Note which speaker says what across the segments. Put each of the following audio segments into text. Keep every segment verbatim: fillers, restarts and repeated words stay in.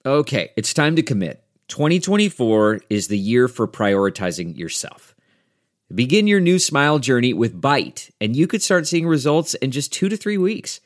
Speaker 1: Okay, it's time to commit. twenty twenty-four is the year for prioritizing yourself. Begin your new smile journey with Byte, and you could start seeing results in just two to three weeks.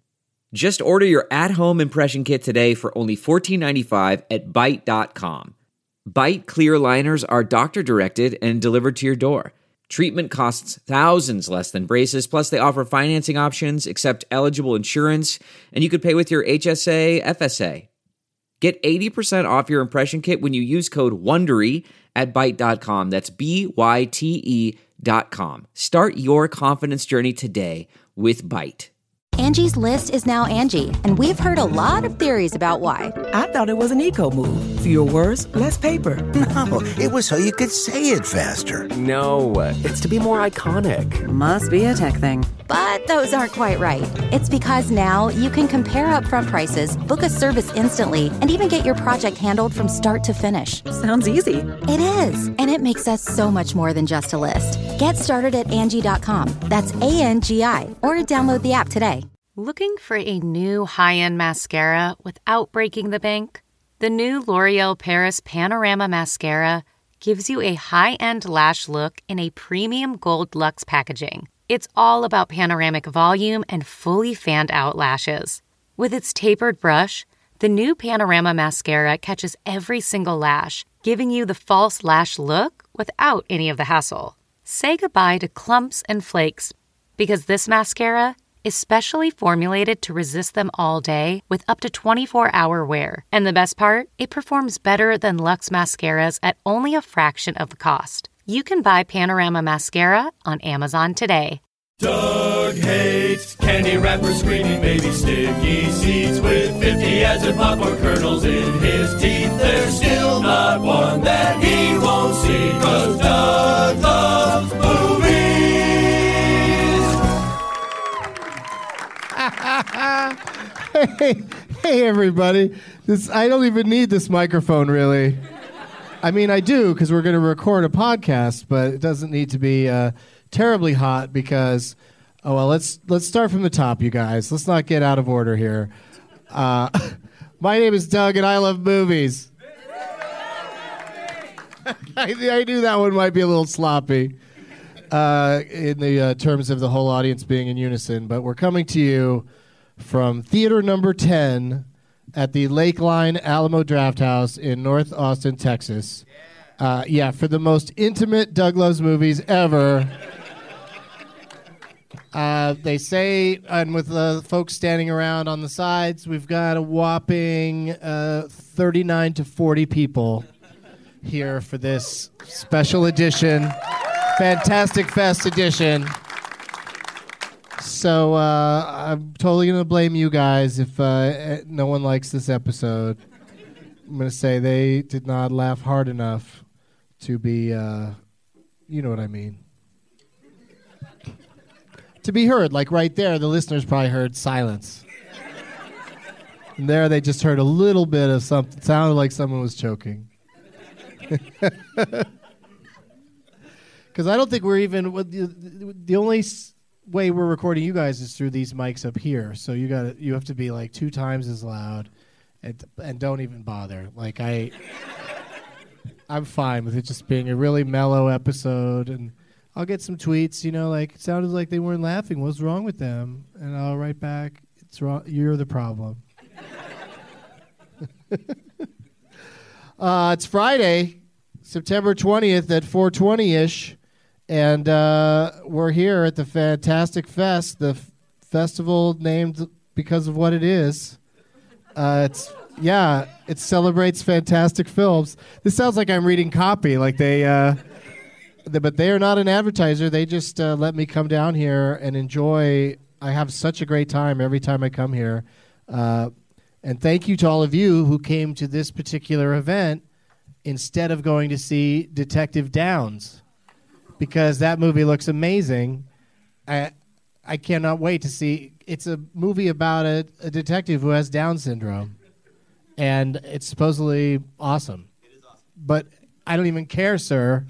Speaker 1: Just order your at-home impression kit today for only fourteen ninety-five at byte dot com. Byte clear aligners are doctor-directed and delivered to your door. Treatment costs thousands less than braces, plus they offer financing options, accept eligible insurance, and you could pay with your H S A, F S A. Get eighty percent off your impression kit when you use code WONDERY at byte dot com. That's B Y T E dot com. Start your confidence journey today with Byte.
Speaker 2: Angie's List is now Angie, and we've heard a lot of theories about why.
Speaker 3: I thought it was an eco move. Fewer words, less paper.
Speaker 4: No, it was so you could say it faster.
Speaker 5: No, it's to be more iconic.
Speaker 6: Must be a tech thing.
Speaker 2: But those aren't quite right. It's because now you can compare upfront prices, book a service instantly, and even get your project handled from start to finish.
Speaker 6: Sounds easy.
Speaker 2: It is, and it makes us so much more than just a list. Get started at Angie dot com. That's A N G I, or download the app today.
Speaker 7: Looking for a new high-end mascara without breaking the bank? The new L'Oreal Paris Panorama Mascara gives you a high-end lash look in a premium gold luxe packaging. It's all about panoramic volume and fully fanned-out lashes. With its tapered brush, the new Panorama Mascara catches every single lash, giving you the false lash look without any of the hassle. Say goodbye to clumps and flakes, because this mascara is specially formulated to resist them all day with up to twenty-four hour wear. And the best part? It performs better than Luxe mascaras at only a fraction of the cost. You can buy Panorama Mascara on Amazon today.
Speaker 8: Doug hates candy wrappers, screaming baby sticky seeds with fifty as in popcorn kernels in his teeth. There's still not one that he won't see, 'cause Doug loves movies.
Speaker 9: hey, hey, everybody. This I don't even need this microphone, really. I mean, I do, because we're going to record a podcast, but it doesn't need to be uh, terribly hot because, oh, well, let's let's start from the top, you guys. Let's not get out of order here. Uh, my name is Doug, and I love movies. I, I knew that one might be a little sloppy uh, in the uh, terms of the whole audience being in unison, but we're coming to you from theater number ten at the Lakeline Alamo Drafthouse in North Austin, Texas. Uh, yeah, for the most intimate Doug Loves Movies ever. Uh, they say, and with the folks standing around on the sides, we've got a whopping uh, thirty-nine to forty people here for this special edition, Fantastic Fest edition. So uh, I'm totally going to blame you guys if uh, no one likes this episode. I'm going to say they did not laugh hard enough to be, uh, you know what I mean. To be heard, like right there, the listeners probably heard silence. And there they just heard a little bit of something. Sounded like someone was choking. Because I don't think we're even, the, the only way we're recording you guys is through these mics up here. So you got you have to be like two times as loud, and and don't even bother. Like I, I'm fine with it just being a really mellow episode, and I'll get some tweets, you know, like it sounded like they weren't laughing. What's wrong with them? And I'll write back, it's wrong. You're the problem. uh, it's Friday, September twentieth at four twenty ish. And uh, we're here at the Fantastic Fest, the f- festival named because of what it is. Uh, it's yeah, it celebrates fantastic films. This sounds like I'm reading copy, like they, uh, the, but they are not an advertiser. They just uh, let me come down here and enjoy. I have such a great time every time I come here. Uh, and thank you to all of you who came to this particular event instead of going to see Detective Downs. Because that movie looks amazing. I I cannot wait to see. It's a movie about a, a detective who has Down syndrome. And it's supposedly awesome. It is awesome. But I don't even care, sir,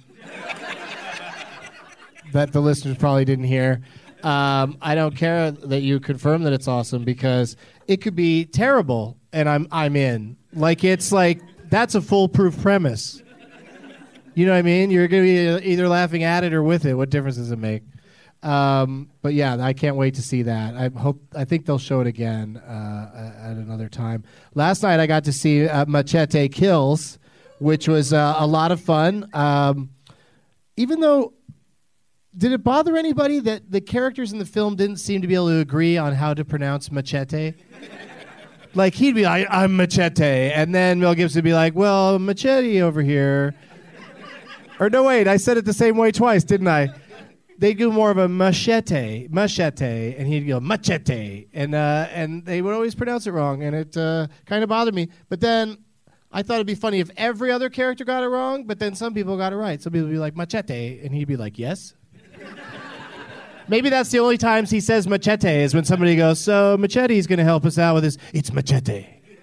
Speaker 9: that the listeners probably didn't hear. Um, I don't care that you confirm that it's awesome because it could be terrible. and I'm I'm in. Like it's like that's a foolproof premise. You know what I mean? You're going to be either laughing at it or with it. What difference does it make? Um, but yeah, I can't wait to see that. I hope. I think they'll show it again uh, at another time. Last night I got to see uh, Machete Kills, which was uh, a lot of fun. Um, even though, did it bother anybody that the characters in the film didn't seem to be able to agree on how to pronounce machete? Like he'd be like, "I'm Machete," and then Mel Gibson would be like, "Well, Machete over here." Or no, wait, I said it the same way twice, didn't I? They do more of a machete, machete, and he'd go machete, and uh, and they would always pronounce it wrong, and it uh, kind of bothered me. But then I thought it'd be funny if every other character got it wrong, but then some people got it right. Some people would be like machete, and he'd be like, yes. Maybe that's the only times he says machete is when somebody goes, so Machete's going to help us out with this. It's machete.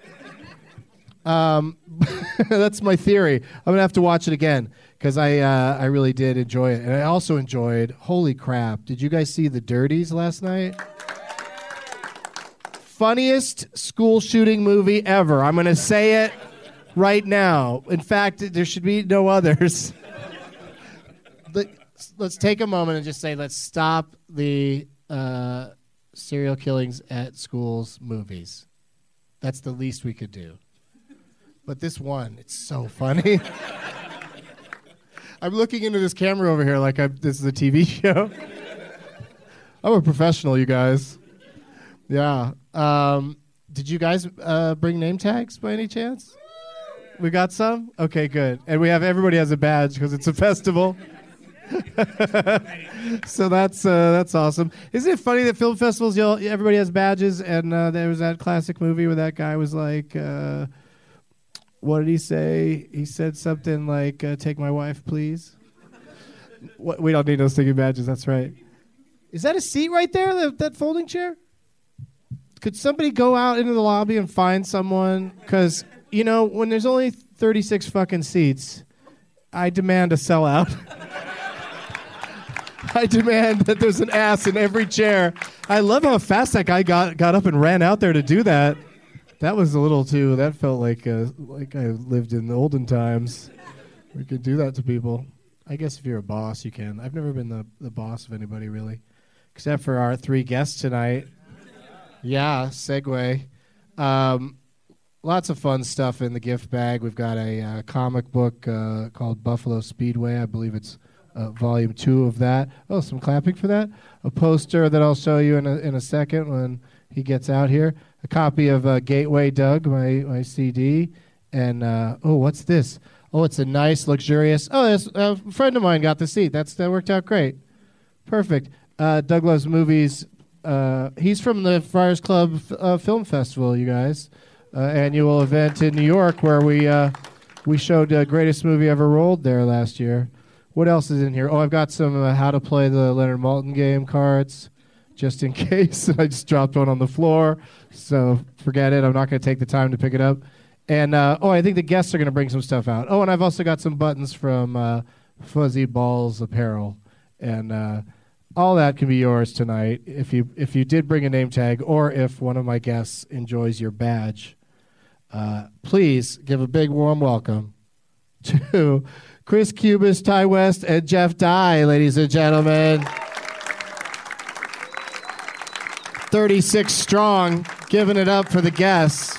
Speaker 9: Um, that's my theory. I'm going to have to watch it again. Because I uh, I really did enjoy it. And I also enjoyed, holy crap, did you guys see The Dirties last night? Funniest school shooting movie ever. I'm going to say it right now. In fact, there should be no others. Let's take a moment and just say, let's stop the uh, serial killings at schools movies. That's the least we could do. But this one, it's so funny. I'm looking into this camera over here like I'm, this is a T V show. I'm a professional, you guys. Yeah. Um, did you guys uh, bring name tags by any chance? We got some? Okay, good. And we have everybody has a badge because it's a festival. So that's uh, that's awesome. Isn't it funny that film festivals, you know, everybody has badges, and uh, there was that classic movie where that guy was like... Uh, what did he say? He said something like, uh, take my wife, please. What, we don't need no sticky badges, that's right. Is that a seat right there, that, that folding chair? Could somebody go out into the lobby and find someone? Because, you know, when there's only thirty-six fucking seats, I demand a sellout. I demand that there's an ass in every chair. I love how fast that guy got, got up and ran out there to do that. That was a little too. That felt like uh, like I lived in the olden times. We could do that to people. I guess if you're a boss, you can. I've never been the, the boss of anybody really, except for our three guests tonight. Yeah, segue. Um, lots of fun stuff in the gift bag. We've got a uh, comic book uh, called Buffalo Speedway. I believe it's uh, volume two of that. Oh, some clapping for that. A poster that I'll show you in a in a second when he gets out here. A copy of uh, Gateway Doug, my, my C D. And, uh, oh, what's this? Oh, it's a nice, luxurious... Oh, this, uh, a friend of mine got the seat. That's That worked out great. Perfect. Uh, Doug Loves Movies. Uh, he's from the Friars Club uh, Film Festival, you guys. Uh, annual event in New York where we uh, we showed the uh, greatest movie ever rolled there last year. What else is in here? Oh, I've got some uh, How to Play the Leonard Maltin game cards. Just in case. I just dropped one on the floor, so forget it. I'm not going to take the time to pick it up. And, uh, oh, I think the guests are going to bring some stuff out. Oh, and I've also got some buttons from uh, Fuzzy Balls Apparel. And uh, all that can be yours tonight if you if you did bring a name tag or if one of my guests enjoys your badge. Uh, please give a big warm welcome to Chris Cubis, Ty West, and Jeff Dye, ladies and gentlemen. thirty-six strong, giving it up for the guests.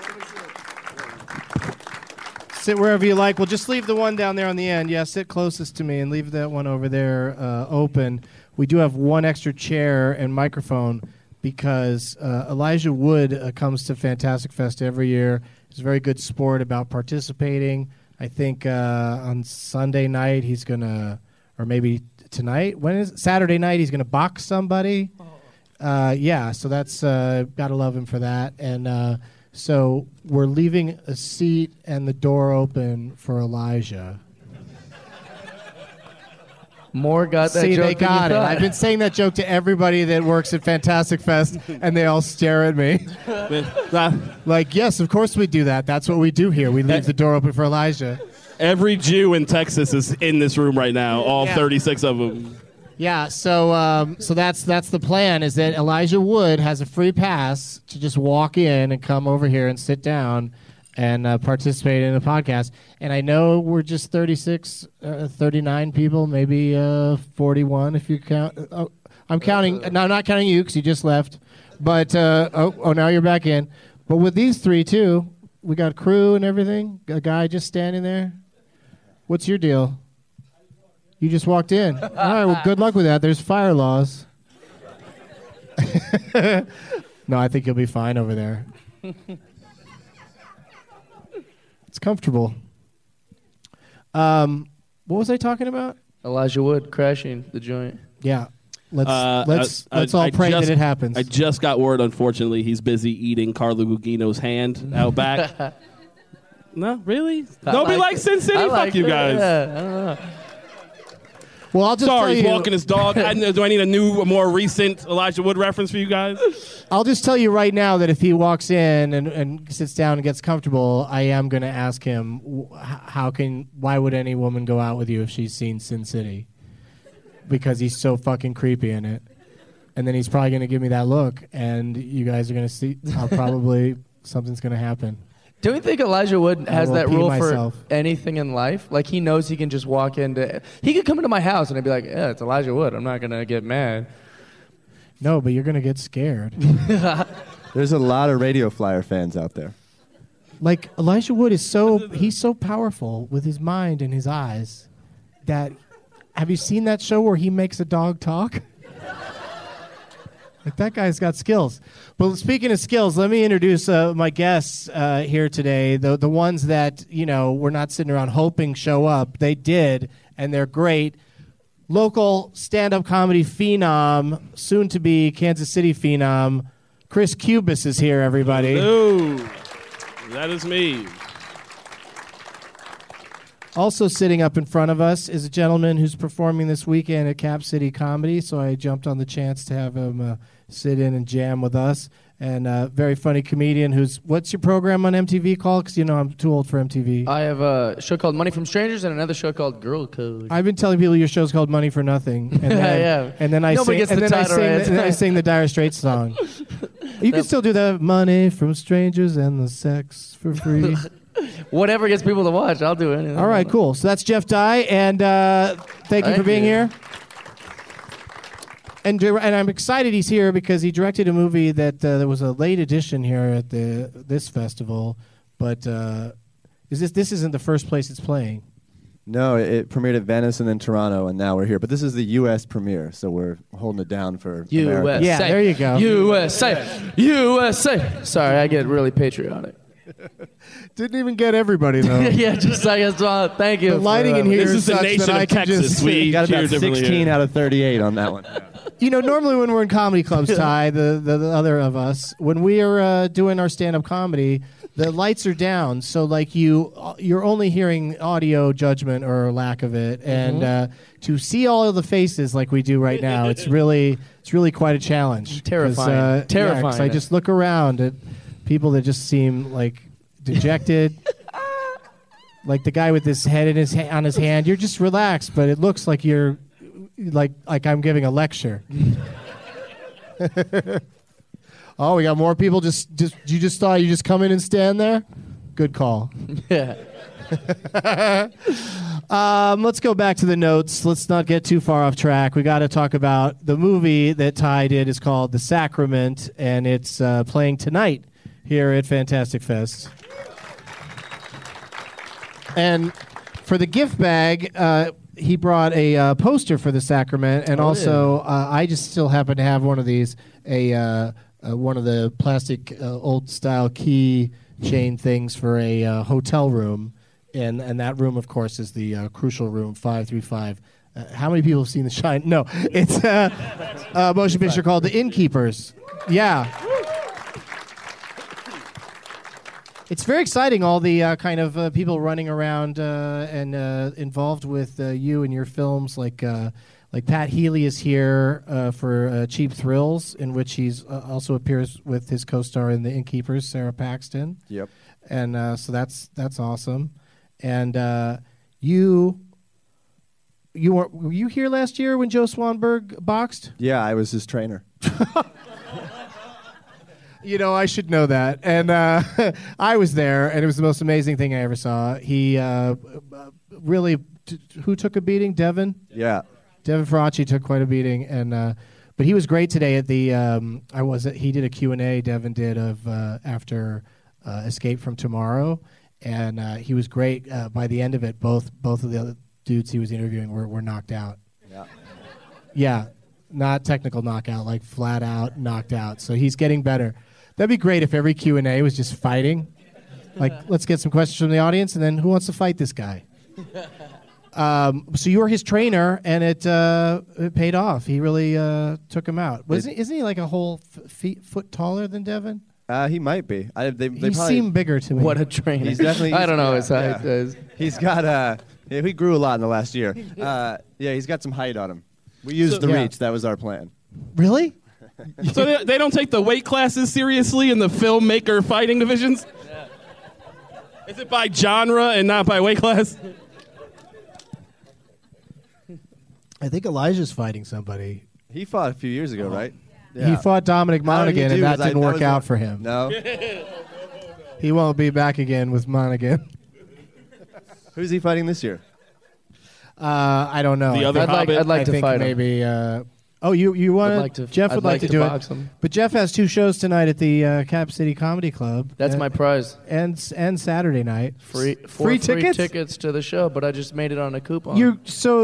Speaker 9: Sit wherever you like. Well, just leave the one down there on the end. Yeah, sit closest to me and leave that one over there uh, open. We do have one extra chair and microphone because uh, Elijah Wood uh, comes to Fantastic Fest every year. He's a very good sport about participating. I think uh, on Sunday night he's going to, or maybe tonight, when is it? Saturday night he's going to box somebody. Oh. Uh, yeah, so that's uh, gotta love him for that. And uh, so we're leaving a seat and the door open for Elijah.
Speaker 10: More got that
Speaker 9: See,
Speaker 10: joke
Speaker 9: they got
Speaker 10: than you
Speaker 9: it.
Speaker 10: thought.
Speaker 9: I've been saying that joke to everybody that works at Fantastic Fest, and they all stare at me. Like, yes, of course we do that. That's what we do here. We leave the door open for Elijah.
Speaker 11: Every Jew in Texas is in this room right now, all
Speaker 9: Yeah.
Speaker 11: thirty-six of them.
Speaker 9: Yeah, so um, so that's that's the plan. Is that Elijah Wood has a free pass to just walk in and come over here and sit down and uh, participate in the podcast. And I know we're just thirty-six, uh, thirty-nine people, maybe uh, forty-one if you count. Uh, I'm counting. No, I'm not counting you because you just left. But uh, oh, oh, now you're back in. But with these three too, we got crew and everything. A guy just standing there. What's your deal? You just walked in. All right, well, good luck with that. There's fire laws. No, I think you'll be fine over there. It's comfortable. Um, what was I talking about?
Speaker 10: Elijah Wood crashing the joint.
Speaker 9: Yeah. Let's
Speaker 11: uh,
Speaker 9: let's
Speaker 11: I,
Speaker 9: let's
Speaker 11: I,
Speaker 9: all
Speaker 11: I
Speaker 9: pray
Speaker 11: just,
Speaker 9: that it happens.
Speaker 11: I just got word, unfortunately, he's busy eating Carlo Gugino's hand out back. No, really?
Speaker 10: I
Speaker 11: Nobody
Speaker 10: like
Speaker 11: likes
Speaker 10: it.
Speaker 11: Sin City?
Speaker 10: I
Speaker 11: Fuck
Speaker 10: like
Speaker 11: you
Speaker 10: it,
Speaker 11: guys.
Speaker 10: Yeah, I don't know.
Speaker 9: Well, I'll just
Speaker 11: Sorry,
Speaker 9: tell
Speaker 11: he's
Speaker 9: you,
Speaker 11: walking his dog. I, do I need a new, more recent Elijah Wood reference for you guys?
Speaker 9: I'll just tell you right now that if he walks in and, and sits down and gets comfortable, I am going to ask him, wh- how can, why would any woman go out with you if she's seen Sin City? Because he's so fucking creepy in it. And then he's probably going to give me that look, and you guys are going to see, I'll probably, something's going to happen.
Speaker 10: Don't you think Elijah Wood has
Speaker 9: will
Speaker 10: that
Speaker 9: pee
Speaker 10: rule
Speaker 9: myself.
Speaker 10: for anything in life? Like, he knows he can just walk into... He could come into my house and I'd be like, yeah, it's Elijah Wood. I'm not going to get mad.
Speaker 9: No, but you're going to get scared.
Speaker 12: There's a lot of Radio Flyer fans out there.
Speaker 9: Like, Elijah Wood is so, he's so powerful with his mind and his eyes that, have you seen that show where he makes a dog talk? Like, that guy's got skills. But speaking of skills, let me introduce uh, my guests uh, here today. The the ones that, you know, we're not sitting around hoping show up. They did, and they're great. Local stand-up comedy phenom, soon-to-be Kansas City phenom, Chris Cubis is here, everybody.
Speaker 11: Hello. That is me.
Speaker 9: Also sitting up in front of us is a gentleman who's performing this weekend at Cap City Comedy, so I jumped on the chance to have him uh, sit in and jam with us. And a uh, very funny comedian who's, what's your program on M T V called? Because, you know, I'm too old for M T V.
Speaker 10: I have a show called Money from Strangers and another show called Girl Code.
Speaker 9: I've been telling people your show's called Money for Nothing. And then,
Speaker 10: yeah.
Speaker 9: And then I
Speaker 10: Nobody
Speaker 9: sing,
Speaker 10: gets
Speaker 9: and
Speaker 10: the
Speaker 9: then I
Speaker 10: title
Speaker 9: sing,
Speaker 10: right.
Speaker 9: the, and then I sing the Dire Straits song. You can still do the Money from Strangers and the Sex for free.
Speaker 10: Whatever gets people to watch, I'll do it.
Speaker 9: All right, cool. So that's Jeff Dye, and uh, thank you
Speaker 10: Thank
Speaker 9: for being
Speaker 10: you.
Speaker 9: here. And dir- and I'm excited he's here because he directed a movie that uh, there was a late edition here at the this festival, but uh, is this this isn't the first place it's playing?
Speaker 12: No, it, it premiered at Venice and then Toronto, and now we're here. But this is the U S premiere, so we're holding it down for
Speaker 10: U S A.
Speaker 12: America.
Speaker 9: Yeah, there you go.
Speaker 10: U S A. U S A. Sorry, I get really patriotic.
Speaker 9: Didn't even get everybody though.
Speaker 10: Yeah, just I guess. Uh, thank you.
Speaker 9: The lighting
Speaker 10: for, uh,
Speaker 9: in here
Speaker 11: This is the
Speaker 9: such
Speaker 11: nation
Speaker 9: that I
Speaker 11: of
Speaker 9: can
Speaker 11: Texas.
Speaker 9: just
Speaker 11: We
Speaker 12: Got
Speaker 11: cheer
Speaker 12: about
Speaker 11: differently
Speaker 12: sixteen
Speaker 11: here.
Speaker 12: out of thirty-eight on that one.
Speaker 9: You know, normally when we're in comedy clubs, Ty, the, the, the other of us, when we are uh, doing our stand-up comedy, the lights are down, so like you, you're only hearing audio judgment or lack of it, and uh, to see all of the faces like we do right now, it's really, it's really quite a challenge. 'Cause,
Speaker 10: Terrifying.
Speaker 9: uh,
Speaker 10: Terrifying.
Speaker 9: Yeah, 'cause I just look around at people that just seem like dejected. Like the guy with his head in his ha- on his hand, you're just relaxed, but it looks like you're like like I'm giving a lecture. Oh, we got more people. Just just you just thought you just come in and stand there? Good call.
Speaker 10: Yeah.
Speaker 9: Um, let's go back to the notes. Let's not get too far off track. We got to talk about the movie that Ty did. Is called The Sacrament, and it's uh, playing tonight here at Fantastic Fest. And for the gift bag, uh, he brought a uh, poster for The Sacrament, and
Speaker 10: Oh,
Speaker 9: also uh, I just still happen to have one of these, a uh, uh, one of the plastic uh, old style key chain things for a uh, hotel room, and and that room, of course, is the uh, crucial room five three five. Uh, how many people have seen The Shine? No, it's uh, a motion picture called The Innkeepers. Yeah. It's very exciting, all the uh, kind of uh, people running around uh, and uh, involved with uh, you and your films. Like uh, like Pat Healy is here uh, for uh, Cheap Thrills, in which he's uh, also appears with his co-star in The Innkeepers, Sarah Paxton.
Speaker 12: Yep.
Speaker 9: And uh, so that's that's awesome. And uh, you you were were you here last year when Joe Swanberg boxed?
Speaker 12: Yeah, I was his trainer.
Speaker 9: You know, I should know that. And uh, I was there, and it was the most amazing thing I ever saw. He uh, really, t- who took a beating? Devin?
Speaker 12: Yeah.
Speaker 9: Devin Faraci took quite a beating, and uh, but he was great today at the. Um, I was. He did a Q and A. Devin did of uh, after uh, Escape from Tomorrow, and uh, he was great. Uh, by the end of it, both both of the other dudes he was interviewing were, were knocked out.
Speaker 12: Yeah.
Speaker 9: Yeah, not technical knockout, like flat out knocked out. So he's getting better. That'd be great if every Q and A was just fighting. Like, let's get some questions from the audience, and then who wants to fight this guy? Um, so you were his trainer, and it, uh, it paid off. He really uh, took him out. Wasn't, isn't he like a whole f- feet, foot taller than Devin?
Speaker 12: Uh, he might be. I, they, they
Speaker 9: he
Speaker 12: probably,
Speaker 9: seemed bigger to me.
Speaker 10: What a trainer.
Speaker 12: He's definitely.
Speaker 10: I don't know
Speaker 12: yeah,
Speaker 10: his height.
Speaker 12: yeah.
Speaker 10: is.
Speaker 12: He's got uh, yeah, he grew a lot in the last year. Uh, yeah, he's got some height on him. We used
Speaker 11: So-
Speaker 12: the
Speaker 9: Yeah.
Speaker 12: reach. That was our plan.
Speaker 9: Really?
Speaker 11: So they, they don't take the weight classes seriously in the filmmaker fighting divisions? Yeah. Is it by genre and not by weight class?
Speaker 9: I think Elijah's fighting somebody.
Speaker 12: He fought a few years ago, right?
Speaker 9: He fought Dominic
Speaker 12: How did he
Speaker 9: Monaghan, and
Speaker 12: do?
Speaker 9: that
Speaker 12: Was I-
Speaker 9: didn't
Speaker 12: that
Speaker 9: work
Speaker 12: was
Speaker 9: out
Speaker 12: a-
Speaker 9: for him.
Speaker 12: No.
Speaker 9: He won't be back again with Monaghan.
Speaker 12: Who's he fighting this year?
Speaker 9: Uh, I don't know.
Speaker 11: The
Speaker 9: I
Speaker 11: other
Speaker 9: think-
Speaker 10: I'd like,
Speaker 11: Hobbit?
Speaker 10: I'd like
Speaker 9: I
Speaker 10: to
Speaker 9: think
Speaker 10: fight him.
Speaker 9: maybe. Uh, oh, you you want
Speaker 10: I'd like to-
Speaker 9: Jeff would
Speaker 10: I'd
Speaker 9: like,
Speaker 10: like
Speaker 9: to
Speaker 10: to
Speaker 9: do
Speaker 10: box
Speaker 9: it.
Speaker 10: him.
Speaker 9: But Jeff has two shows tonight at the uh, Cap City Comedy Club.
Speaker 10: That's
Speaker 9: and,
Speaker 10: my prize.
Speaker 9: and and Saturday night.
Speaker 10: Free,
Speaker 9: S-
Speaker 10: four
Speaker 9: free
Speaker 10: free
Speaker 9: tickets.
Speaker 10: tickets to the show, but I just made it on a coupon.
Speaker 9: You so.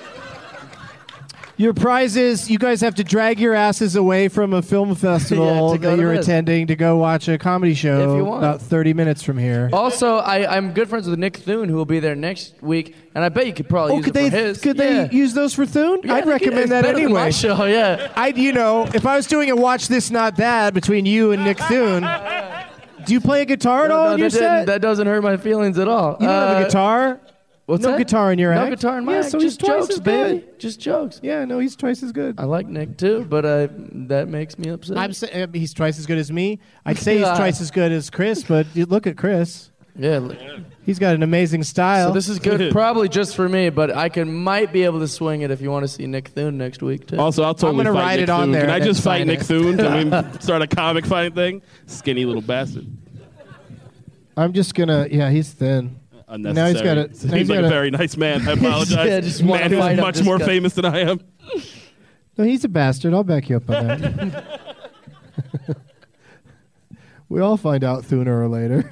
Speaker 9: Your prize is you guys have to drag your asses away from a film festival
Speaker 10: Yeah, to go
Speaker 9: that
Speaker 10: to
Speaker 9: you're
Speaker 10: this.
Speaker 9: attending to go watch a comedy show
Speaker 10: If you want.
Speaker 9: about thirty minutes from here.
Speaker 10: Also, I, I'm good friends with Nick Thune, who will be there next week, and I bet you could probably
Speaker 9: Oh,
Speaker 10: use
Speaker 9: could
Speaker 10: it
Speaker 9: they
Speaker 10: for his.
Speaker 9: could
Speaker 10: Yeah.
Speaker 9: they use those for Thune?
Speaker 10: Yeah,
Speaker 9: I'd
Speaker 10: they
Speaker 9: recommend
Speaker 10: could.
Speaker 9: that
Speaker 10: It's better than
Speaker 9: anyway.
Speaker 10: my show, yeah.
Speaker 9: I'd you know if I was doing a watch this not that between you and Nick Thune. Do you play a guitar at
Speaker 10: No,
Speaker 9: all
Speaker 10: no,
Speaker 9: in your
Speaker 10: that, didn't-
Speaker 9: set?
Speaker 10: that doesn't hurt my feelings at all.
Speaker 9: You don't have
Speaker 10: Uh,
Speaker 9: a guitar.
Speaker 10: What's
Speaker 9: no
Speaker 10: that?
Speaker 9: guitar in your
Speaker 10: no
Speaker 9: act?
Speaker 10: guitar in my
Speaker 9: yeah,
Speaker 10: act.
Speaker 9: so
Speaker 10: Just
Speaker 9: he's twice
Speaker 10: jokes,
Speaker 9: as good.
Speaker 10: baby. Just jokes.
Speaker 9: Yeah, no, he's twice as good.
Speaker 10: I like Nick too, but uh, that makes me upset.
Speaker 9: I'm say, uh, he's twice as good as me. I'd say he's
Speaker 10: Yeah.
Speaker 9: twice as good as Chris, but you look at Chris.
Speaker 10: yeah. li-
Speaker 9: He's got an amazing style.
Speaker 10: So this is good, probably just for me, but I can might be able to swing it if you want to see Nick Thune next week too.
Speaker 11: Also, I'll totally
Speaker 9: gonna
Speaker 11: fight
Speaker 9: write
Speaker 11: Nick
Speaker 9: it on
Speaker 11: Thune.
Speaker 9: there
Speaker 11: Can I
Speaker 9: and
Speaker 11: just
Speaker 9: then
Speaker 11: fight
Speaker 9: sign
Speaker 11: Nick
Speaker 9: it.
Speaker 11: Thune? Can we start a comic fight thing? Skinny little bastard.
Speaker 9: I'm just gonna. Yeah, he's thin.
Speaker 11: Unnecessary.
Speaker 9: Now he's got a- now
Speaker 11: Seems
Speaker 9: he's
Speaker 11: like
Speaker 9: got
Speaker 11: a
Speaker 9: a-
Speaker 11: very nice man. I apologize.
Speaker 10: Yeah, just wanna
Speaker 11: man who's
Speaker 10: fight him,
Speaker 11: much
Speaker 10: just
Speaker 11: more
Speaker 10: got-
Speaker 11: famous than I am.
Speaker 9: No, he's a bastard. I'll back you up on that. We all find out sooner or later.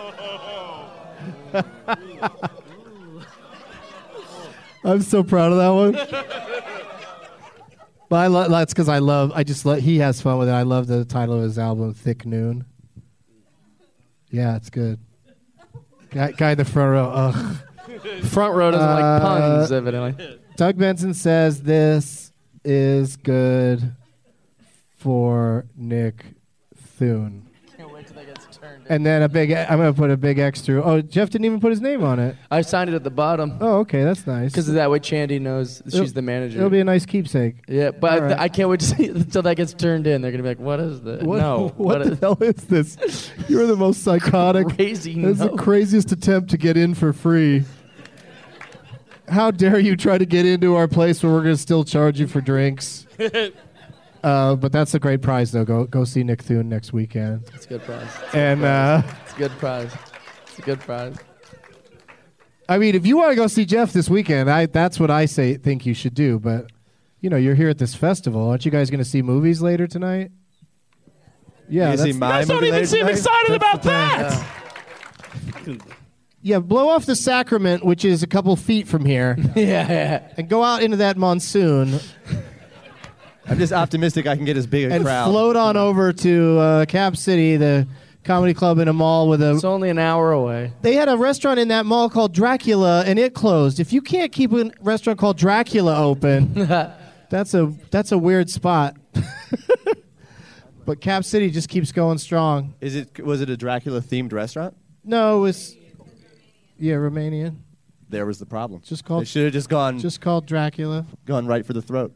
Speaker 9: I'm so proud of that one. But I lo- that's because I love. I just lo- he has fun with it. I love the title of his album, Thick Noon. Yeah, it's good. Guy, guy in the front row. Ugh.
Speaker 10: Front row doesn't
Speaker 9: Uh,
Speaker 10: like puns, evidently.
Speaker 9: Doug Benson says this is good for Nick Thune.
Speaker 10: Can't wait till that gets turned.
Speaker 9: And then a big. I'm gonna put a big X through. Oh, Jeff didn't even put his name on it.
Speaker 10: I signed it at the bottom
Speaker 9: Oh, okay, that's nice.
Speaker 10: because that way Chandy knows she's the manager.
Speaker 9: It'll be a nice keepsake.
Speaker 10: yeah, but
Speaker 9: All
Speaker 10: I,
Speaker 9: right.
Speaker 10: I can't wait to see until that gets turned in. They're gonna be like, "What is this?
Speaker 9: What,
Speaker 10: no,
Speaker 9: what, the
Speaker 10: is
Speaker 9: hell is this? You're the most psychotic.
Speaker 10: crazy?
Speaker 9: That's
Speaker 10: no.
Speaker 9: the craziest attempt to get in for free. How dare you try to get into our place where we're going to still charge you for drinks? uh, but that's a great prize, though. Go go see Nick Thune next weekend.
Speaker 10: It's a good prize.
Speaker 9: And uh,
Speaker 10: It's a good prize. It's a good prize.
Speaker 9: I mean, if you want to go see Jeff this weekend, I that's what I say think you should do. But you know, you're here at this festival. Aren't you guys going to see movies later tonight? Yeah,
Speaker 12: You
Speaker 9: that's,
Speaker 12: see my
Speaker 11: You guys don't
Speaker 12: movie
Speaker 11: even
Speaker 12: later
Speaker 11: seem
Speaker 12: tonight?
Speaker 11: excited
Speaker 9: That's
Speaker 11: about
Speaker 9: the plan.
Speaker 11: that.
Speaker 9: yeah. Blow off the sacrament, which is a couple feet from here,
Speaker 10: yeah, yeah.
Speaker 9: and go out into that monsoon
Speaker 12: I'm just optimistic I can get as big a
Speaker 9: and
Speaker 12: crowd.
Speaker 9: float on over to uh, Cap City, the comedy club in a mall with a.
Speaker 10: It's only an hour away.
Speaker 9: They had a restaurant in that mall called Dracula, and it closed. If you can't keep a restaurant called Dracula open, that's a that's a weird spot. But Cap City just keeps going strong.
Speaker 12: Is it? Was it a Dracula themed restaurant?
Speaker 9: No, it was yeah, Romanian.
Speaker 12: There was the problem.
Speaker 9: Just called-
Speaker 12: They should have just gone
Speaker 9: Just called Dracula.
Speaker 12: gone right for the throat.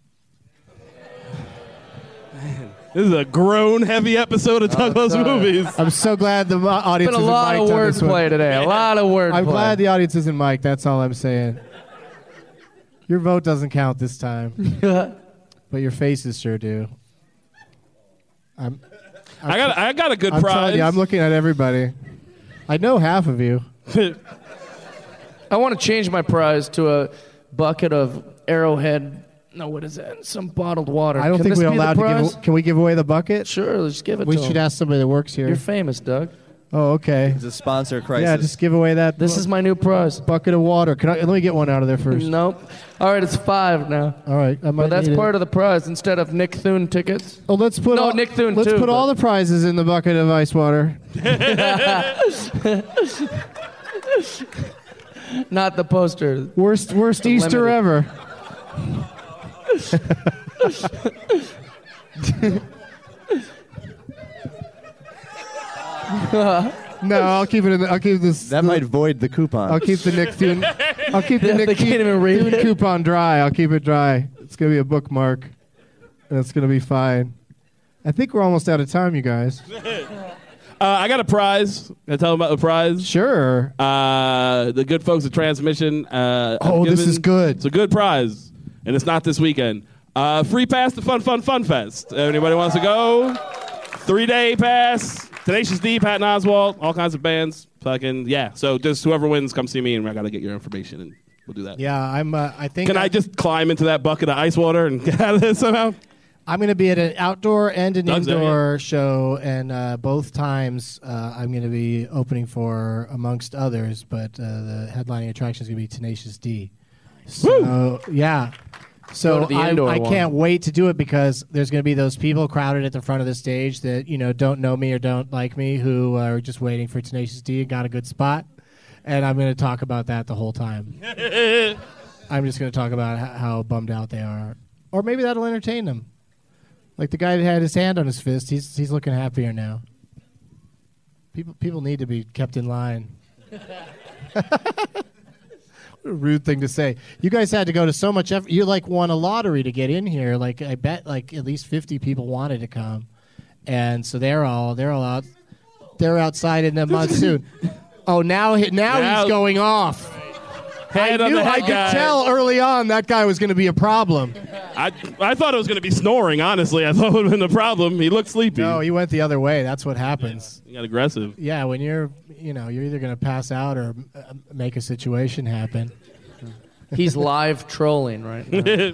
Speaker 11: This is a groan-heavy episode of Talk About Movies.
Speaker 9: I'm so glad the mo- audience
Speaker 10: Been a
Speaker 9: isn't
Speaker 10: lot of
Speaker 9: mic'd on this one.
Speaker 10: wordplay today. A lot of wordplay.
Speaker 9: I'm glad the audience isn't mic'd. That's all I'm saying. Your vote doesn't count this time, but your faces sure do. I'm. I'm
Speaker 11: I got I got a good
Speaker 9: I'm
Speaker 11: prize.
Speaker 9: telling you, I'm looking at everybody. I know half of you.
Speaker 10: I want to change my prize to a bucket of Arrowhead. No, what is that? Some bottled water.
Speaker 9: I don't
Speaker 10: Can
Speaker 9: think
Speaker 10: this
Speaker 9: we're
Speaker 10: be the
Speaker 9: allowed to
Speaker 10: prize?
Speaker 9: give. Can we give away the bucket?
Speaker 10: Sure, let's give it
Speaker 9: We
Speaker 10: to
Speaker 9: should
Speaker 10: him.
Speaker 9: ask somebody that works here.
Speaker 10: You're famous, Doug.
Speaker 9: Oh, okay.
Speaker 12: It's a sponsor crisis.
Speaker 9: Yeah, just give away that.
Speaker 10: This is my new prize.
Speaker 9: Bucket of water. Can I? Let me get one out of there first.
Speaker 10: Nope. All right, it's five now.
Speaker 9: All right, I might
Speaker 10: But that's
Speaker 9: need
Speaker 10: part
Speaker 9: it.
Speaker 10: of the prize instead of Nick Thune tickets.
Speaker 9: Oh, let's put
Speaker 10: No,
Speaker 9: all,
Speaker 10: Nick Thune
Speaker 9: Let's
Speaker 10: too,
Speaker 9: put
Speaker 10: but-
Speaker 9: all the prizes in the bucket of ice water.
Speaker 10: Not the poster.
Speaker 9: Worst, worst
Speaker 10: The
Speaker 9: Easter
Speaker 10: limited.
Speaker 9: ever. No, I'll keep it in. The, I'll keep this.
Speaker 12: That might void the coupon.
Speaker 9: I'll keep the Nick Thune. I'll keep the
Speaker 10: They-
Speaker 9: Nick
Speaker 10: they can't even read
Speaker 9: Thune
Speaker 10: it.
Speaker 9: coupon dry. I'll keep it dry. It's gonna be a bookmark. And it's gonna be fine. I think we're almost out of time, you guys.
Speaker 11: Uh, I got a prize. Can I tell them about the prize?
Speaker 9: Sure.
Speaker 11: Uh, the good folks at Transmission. Uh, have
Speaker 9: Oh, this
Speaker 11: given-
Speaker 9: is good.
Speaker 11: It's a good prize, and it's not this weekend. Uh, free pass to Fun Fun Fun Fest. Anybody wants to go? Three day pass. Tenacious D, Patton Oswalt, all kinds of bands. Fucking yeah. So just whoever wins, come see me, and I gotta get your information, and we'll do that.
Speaker 9: Yeah, I'm. Uh, I think.
Speaker 11: Can I just climb into that bucket of ice water and get out of this somehow?
Speaker 9: I'm going to be at an outdoor and an
Speaker 11: Doug's there,
Speaker 9: indoor show, and uh, both times uh, I'm going to be opening for, amongst others, but uh, the headlining attraction is going to be Tenacious D. So, yeah.
Speaker 10: Go
Speaker 9: So
Speaker 10: to the
Speaker 9: I,
Speaker 10: indoor
Speaker 9: I
Speaker 10: one.
Speaker 9: can't wait to do it because there's going to be those people crowded at the front of the stage that, you know, don't know me or don't like me, who are just waiting for Tenacious D and got a good spot. And I'm going to talk about that the whole time. I'm just going to talk about h- how bummed out they are. Or maybe that'll entertain them. Like the guy that had his hand on his fist, he's he's looking happier now. People people need to be kept in line. What a rude thing to say. You guys had to go to so much effort. You like won a lottery to get in here. Like I bet like at least fifty people wanted to come, and so they're all they're all out. They're outside in the monsoon. Oh, now he, now,
Speaker 11: Now-
Speaker 9: he's going off.
Speaker 11: Head
Speaker 9: I
Speaker 11: on
Speaker 9: knew
Speaker 11: the
Speaker 9: I
Speaker 11: head
Speaker 9: could
Speaker 11: guy.
Speaker 9: tell early on that guy was going to be a problem.
Speaker 11: I I thought it was going to be snoring. Honestly, I thought it would have been a problem. He looked sleepy.
Speaker 9: No, he went the other way. That's what happens.
Speaker 11: He got aggressive.
Speaker 9: Yeah, when you're, you know, you're either going to pass out or uh, make a situation happen.
Speaker 10: He's live trolling right now.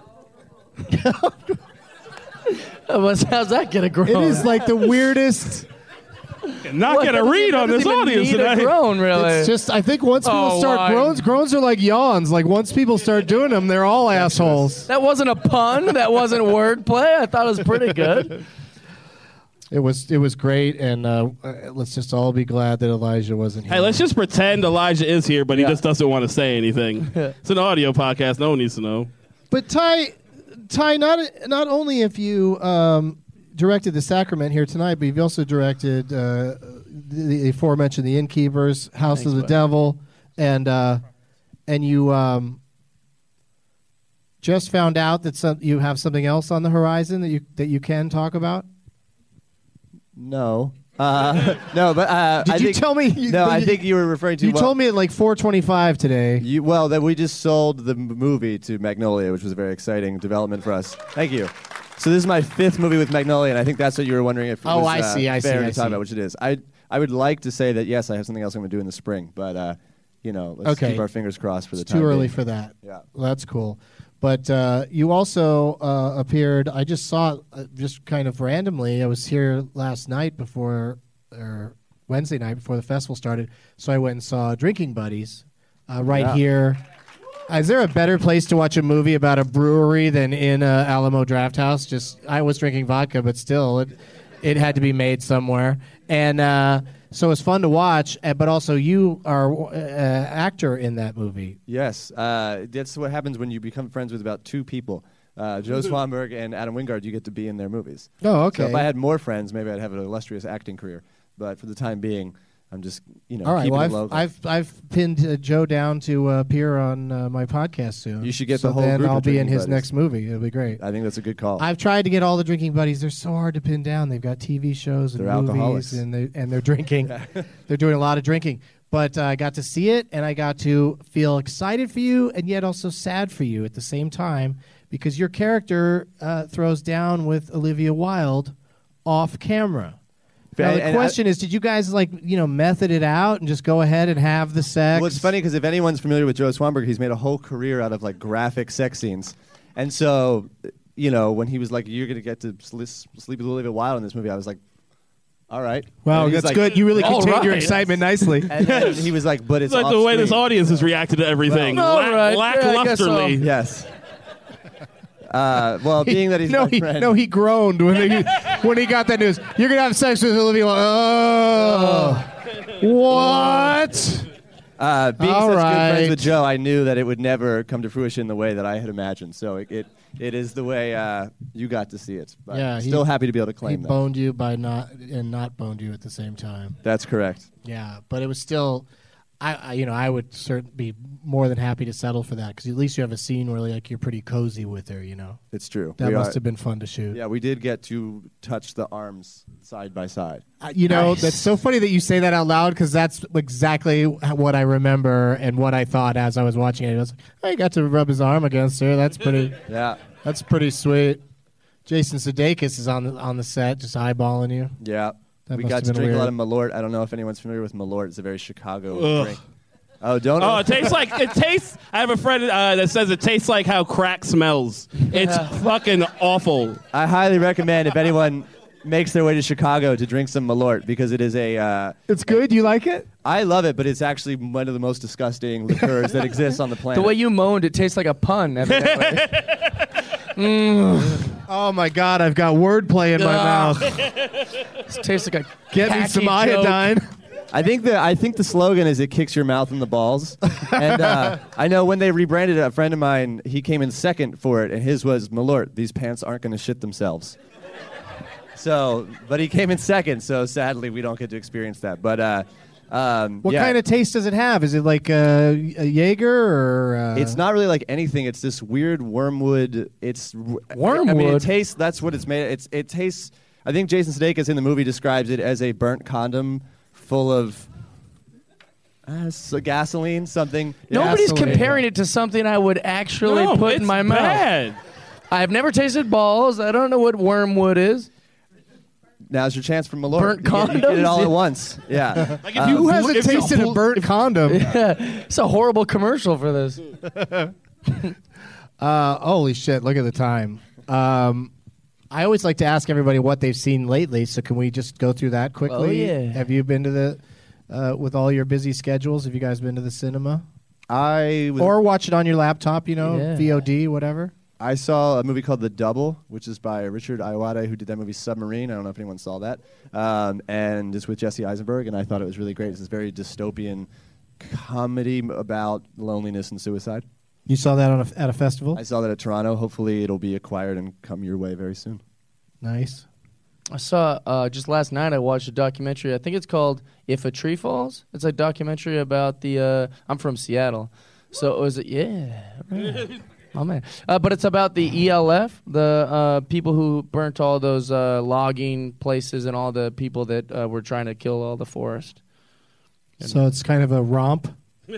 Speaker 10: How's how's that gonna grow?
Speaker 9: It is like the weirdest.
Speaker 11: Not
Speaker 10: What
Speaker 11: get a
Speaker 10: doesn't
Speaker 11: read
Speaker 10: even-
Speaker 11: on this
Speaker 10: doesn't even
Speaker 11: audience
Speaker 10: need a
Speaker 11: today.
Speaker 10: groan, really.
Speaker 9: It's just, I think once people
Speaker 10: Oh,
Speaker 9: start
Speaker 10: why?
Speaker 9: groans, groans are like yawns. Like once people start doing them, they're all assholes.
Speaker 10: That wasn't a pun. That wasn't wordplay. I thought it was pretty good.
Speaker 9: It was, it was great, and uh, uh, let's just all be glad that Elijah wasn't here.
Speaker 11: Hey, let's just pretend Elijah is here, but he
Speaker 10: Yeah.
Speaker 11: just doesn't want to say anything. It's an audio podcast. No one needs to know.
Speaker 9: But Ty, Ty, not not only have you um, directed the Sacrament here tonight, but you've also directed uh, the, the aforementioned The Innkeepers, House
Speaker 10: Thanks,
Speaker 9: of the
Speaker 10: bud.
Speaker 9: Devil, and uh, and you um, just found out that some, you have something else on the horizon that you that you can talk about.
Speaker 12: No. Uh, no, but uh,
Speaker 9: Did
Speaker 12: I
Speaker 9: you
Speaker 12: think,
Speaker 9: tell me? You,
Speaker 12: no, I
Speaker 9: you-
Speaker 12: think you were referring to.
Speaker 9: You
Speaker 12: well,
Speaker 9: told me at like four twenty-five today.
Speaker 12: You, well, that we just sold the m- movie to Magnolia, which was a very exciting development for us. Thank you. So this is my fifth movie with Magnolia, and I think that's what you were wondering if it
Speaker 9: Oh,
Speaker 12: was
Speaker 9: I
Speaker 12: uh,
Speaker 9: see, I see,
Speaker 12: fair
Speaker 9: I
Speaker 12: to talk
Speaker 9: see.
Speaker 12: about, which it is. I I would like to say that yes, I have something else I'm going to do in the spring, but uh, you know, let's
Speaker 9: Okay.
Speaker 12: keep our fingers crossed for the
Speaker 9: It's
Speaker 12: time
Speaker 9: too early
Speaker 12: being.
Speaker 9: for that.
Speaker 12: Yeah.
Speaker 9: Well, that's cool. But uh, you also uh, appeared. I just saw it uh, just kind of randomly. I was here last night before, or Wednesday night before the festival started. So I went and saw Drinking Buddies uh, right
Speaker 12: Yeah.
Speaker 9: here. Uh, is there a better place to watch a movie about a brewery than in uh, Alamo Draft House? Just I was drinking vodka, but still, it it had to be made somewhere. And uh, so it's fun to watch. uh, But also, you are uh, actor in that movie.
Speaker 12: Yes, uh, that's what happens when you become friends with about two people. Uh, Joe Swanberg and Adam Wingard, you get to be in their movies.
Speaker 9: Oh, okay.
Speaker 12: So if I had more friends, maybe I'd have an illustrious acting career. But for the time being, I'm just, you know,
Speaker 9: All right.
Speaker 12: keeping
Speaker 9: Well,
Speaker 12: it
Speaker 9: I've,
Speaker 12: local.
Speaker 9: I've I've pinned uh, Joe down to uh, appear on uh, my podcast soon.
Speaker 12: You should get
Speaker 9: so
Speaker 12: the whole
Speaker 9: then
Speaker 12: group
Speaker 9: I'll
Speaker 12: of
Speaker 9: be in
Speaker 12: Drinking
Speaker 9: his
Speaker 12: Buddies.
Speaker 9: next movie. It'll be great.
Speaker 12: I think that's a good call.
Speaker 9: I've tried to get all the drinking buddies. They're so hard to pin down. They've got T V shows and
Speaker 12: They're
Speaker 9: movies,
Speaker 12: alcoholics.
Speaker 9: and they and they're drinking. They're doing a lot of drinking. but uh, I got to see it, and I got to feel excited for you, and yet also sad for you at the same time, because your character uh, throws down with Olivia Wilde off camera. Now, the
Speaker 12: And
Speaker 9: question
Speaker 12: I,
Speaker 9: is, did you guys like you know method it out and just go ahead and have the sex?
Speaker 12: Well, it's funny because if anyone's familiar with Joe Swanberg, he's made a whole career out of like graphic sex scenes, and so you know when he was like, "You're gonna get to sl- sleep with Olivia Wilde in this movie," I was like, "All right."
Speaker 9: Wow, that's like, good. You really contained right. your excitement nicely.
Speaker 12: And then he was like, "But it's,
Speaker 11: it's like the way
Speaker 12: screen.
Speaker 11: this audience has reacted to everything,
Speaker 10: well,
Speaker 11: La-
Speaker 10: right.
Speaker 11: lacklusterly."
Speaker 10: Yeah,
Speaker 12: yes. Uh, well, being that he's
Speaker 9: no,
Speaker 12: my
Speaker 9: he,
Speaker 12: friend.
Speaker 9: no, he groaned when he when he got that news. You're gonna have sex with Olivia Wilde. Oh, what?
Speaker 12: Uh, being
Speaker 9: All
Speaker 12: such
Speaker 9: right.
Speaker 12: good friends with Joe, I knew that it would never come to fruition the way that I had imagined. So it it, it is the way uh, you got to see it. But
Speaker 9: Yeah, he-
Speaker 12: still happy to be able to
Speaker 9: He
Speaker 12: claim that.
Speaker 9: boned you by not and not boned you at the same time.
Speaker 12: That's correct.
Speaker 9: Yeah, but it was still, I, I you know I would certainly be more than happy to settle for that because at least you have a scene where like you're pretty cozy with her. You know,
Speaker 12: It's true.
Speaker 9: that
Speaker 12: We
Speaker 9: must
Speaker 12: are-
Speaker 9: have been fun to shoot.
Speaker 12: Yeah, we did get to touch the arms side by side.
Speaker 9: Uh, you know,
Speaker 10: Nice.
Speaker 9: that's so funny that you say that out loud because that's exactly what I remember and what I thought as I was watching it. I was like, oh, he got to rub his arm against her. That's pretty.
Speaker 12: Yeah,
Speaker 9: That's pretty sweet. Jason Sudeikis is on the on the set, just eyeballing you.
Speaker 12: yeah.
Speaker 9: That
Speaker 12: we
Speaker 9: must
Speaker 12: got
Speaker 9: have
Speaker 12: to
Speaker 9: been
Speaker 12: drink a lot
Speaker 9: weird.
Speaker 12: of Malort. I don't know if anyone's familiar with Malort. It's a very Chicago
Speaker 11: Ugh.
Speaker 12: drink. Oh, don't.
Speaker 11: Oh, it tastes like it tastes. I have a friend uh, that says it tastes like how crack smells. It's fucking awful.
Speaker 12: I highly recommend if anyone makes their way to Chicago to drink some Malort because it is a. Uh,
Speaker 9: It's good. You like it?
Speaker 12: I love it, but it's actually one of the most disgusting liqueurs that exists on the planet.
Speaker 10: The way you moaned, it tastes like a pun. Evidently. mm.
Speaker 9: Oh my God! I've got wordplay in my
Speaker 10: Ugh.
Speaker 9: mouth.
Speaker 10: It tastes like a
Speaker 9: Get me
Speaker 10: tacky
Speaker 9: some
Speaker 10: joke.
Speaker 9: iodine.
Speaker 12: I think the I think the slogan is "It kicks your mouth in the balls." And uh, I know when they rebranded it, a friend of mine he came in second for it, and his was Malort. These pants aren't going to shit themselves. So, but he came in second. So sadly, we don't get to experience that. But uh, um,
Speaker 9: What
Speaker 12: yeah.
Speaker 9: kind of taste does it have? Is it like uh, a Jaeger or? Uh,
Speaker 12: It's not really like anything. It's this weird wormwood. It's I mean, it
Speaker 10: Wormwood?
Speaker 12: tastes. That's what it's made. It's it tastes. I think Jason Sudeikis in the movie describes it as a burnt condom full of uh, so gasoline, something.
Speaker 10: Nobody's
Speaker 9: Gasoline.
Speaker 10: comparing it to something I would actually
Speaker 11: No,
Speaker 10: put
Speaker 11: it's
Speaker 10: in my mouth.
Speaker 11: bad.
Speaker 10: I've never tasted balls. I don't know what wormwood is.
Speaker 12: Now's your chance for Malort.
Speaker 10: Burnt
Speaker 12: you, get, you get it all
Speaker 10: condoms?
Speaker 12: at once. Yeah.
Speaker 11: Like if you
Speaker 9: Who hasn't
Speaker 11: if you
Speaker 9: tasted a
Speaker 11: pull-
Speaker 9: burnt condom?
Speaker 10: It's a horrible commercial for this.
Speaker 9: Uh, holy shit! Look at the time. Um, I always like to ask everybody what they've seen lately. So can we just go through that quickly?
Speaker 10: Oh, yeah.
Speaker 9: Have you been to the uh, with all your busy schedules? Have you guys been to the cinema
Speaker 12: I was,
Speaker 9: or watch it on your laptop? You know,
Speaker 10: Yeah.
Speaker 9: V O D, whatever.
Speaker 12: I saw a movie called The Double, which is by Richard Ayoade, who did that movie Submarine. I don't know if anyone saw that. Um, and it's with Jesse Eisenberg, and I thought it was really great. It's this very dystopian comedy m- about loneliness and suicide.
Speaker 9: You saw that on a, at a festival.
Speaker 12: I saw that at Toronto. Hopefully, it'll be acquired and come your way very soon.
Speaker 9: Nice.
Speaker 10: I saw uh, just last night. I watched a documentary. I think it's called "If a Tree Falls." It's a documentary about the. Uh, I'm from Seattle, so it was yeah. Right. Oh man! Uh, but it's about the E L F, the uh, people who burnt all those uh, logging places and all the people that uh, were trying to kill all the forest.
Speaker 9: So it's kind of a romp.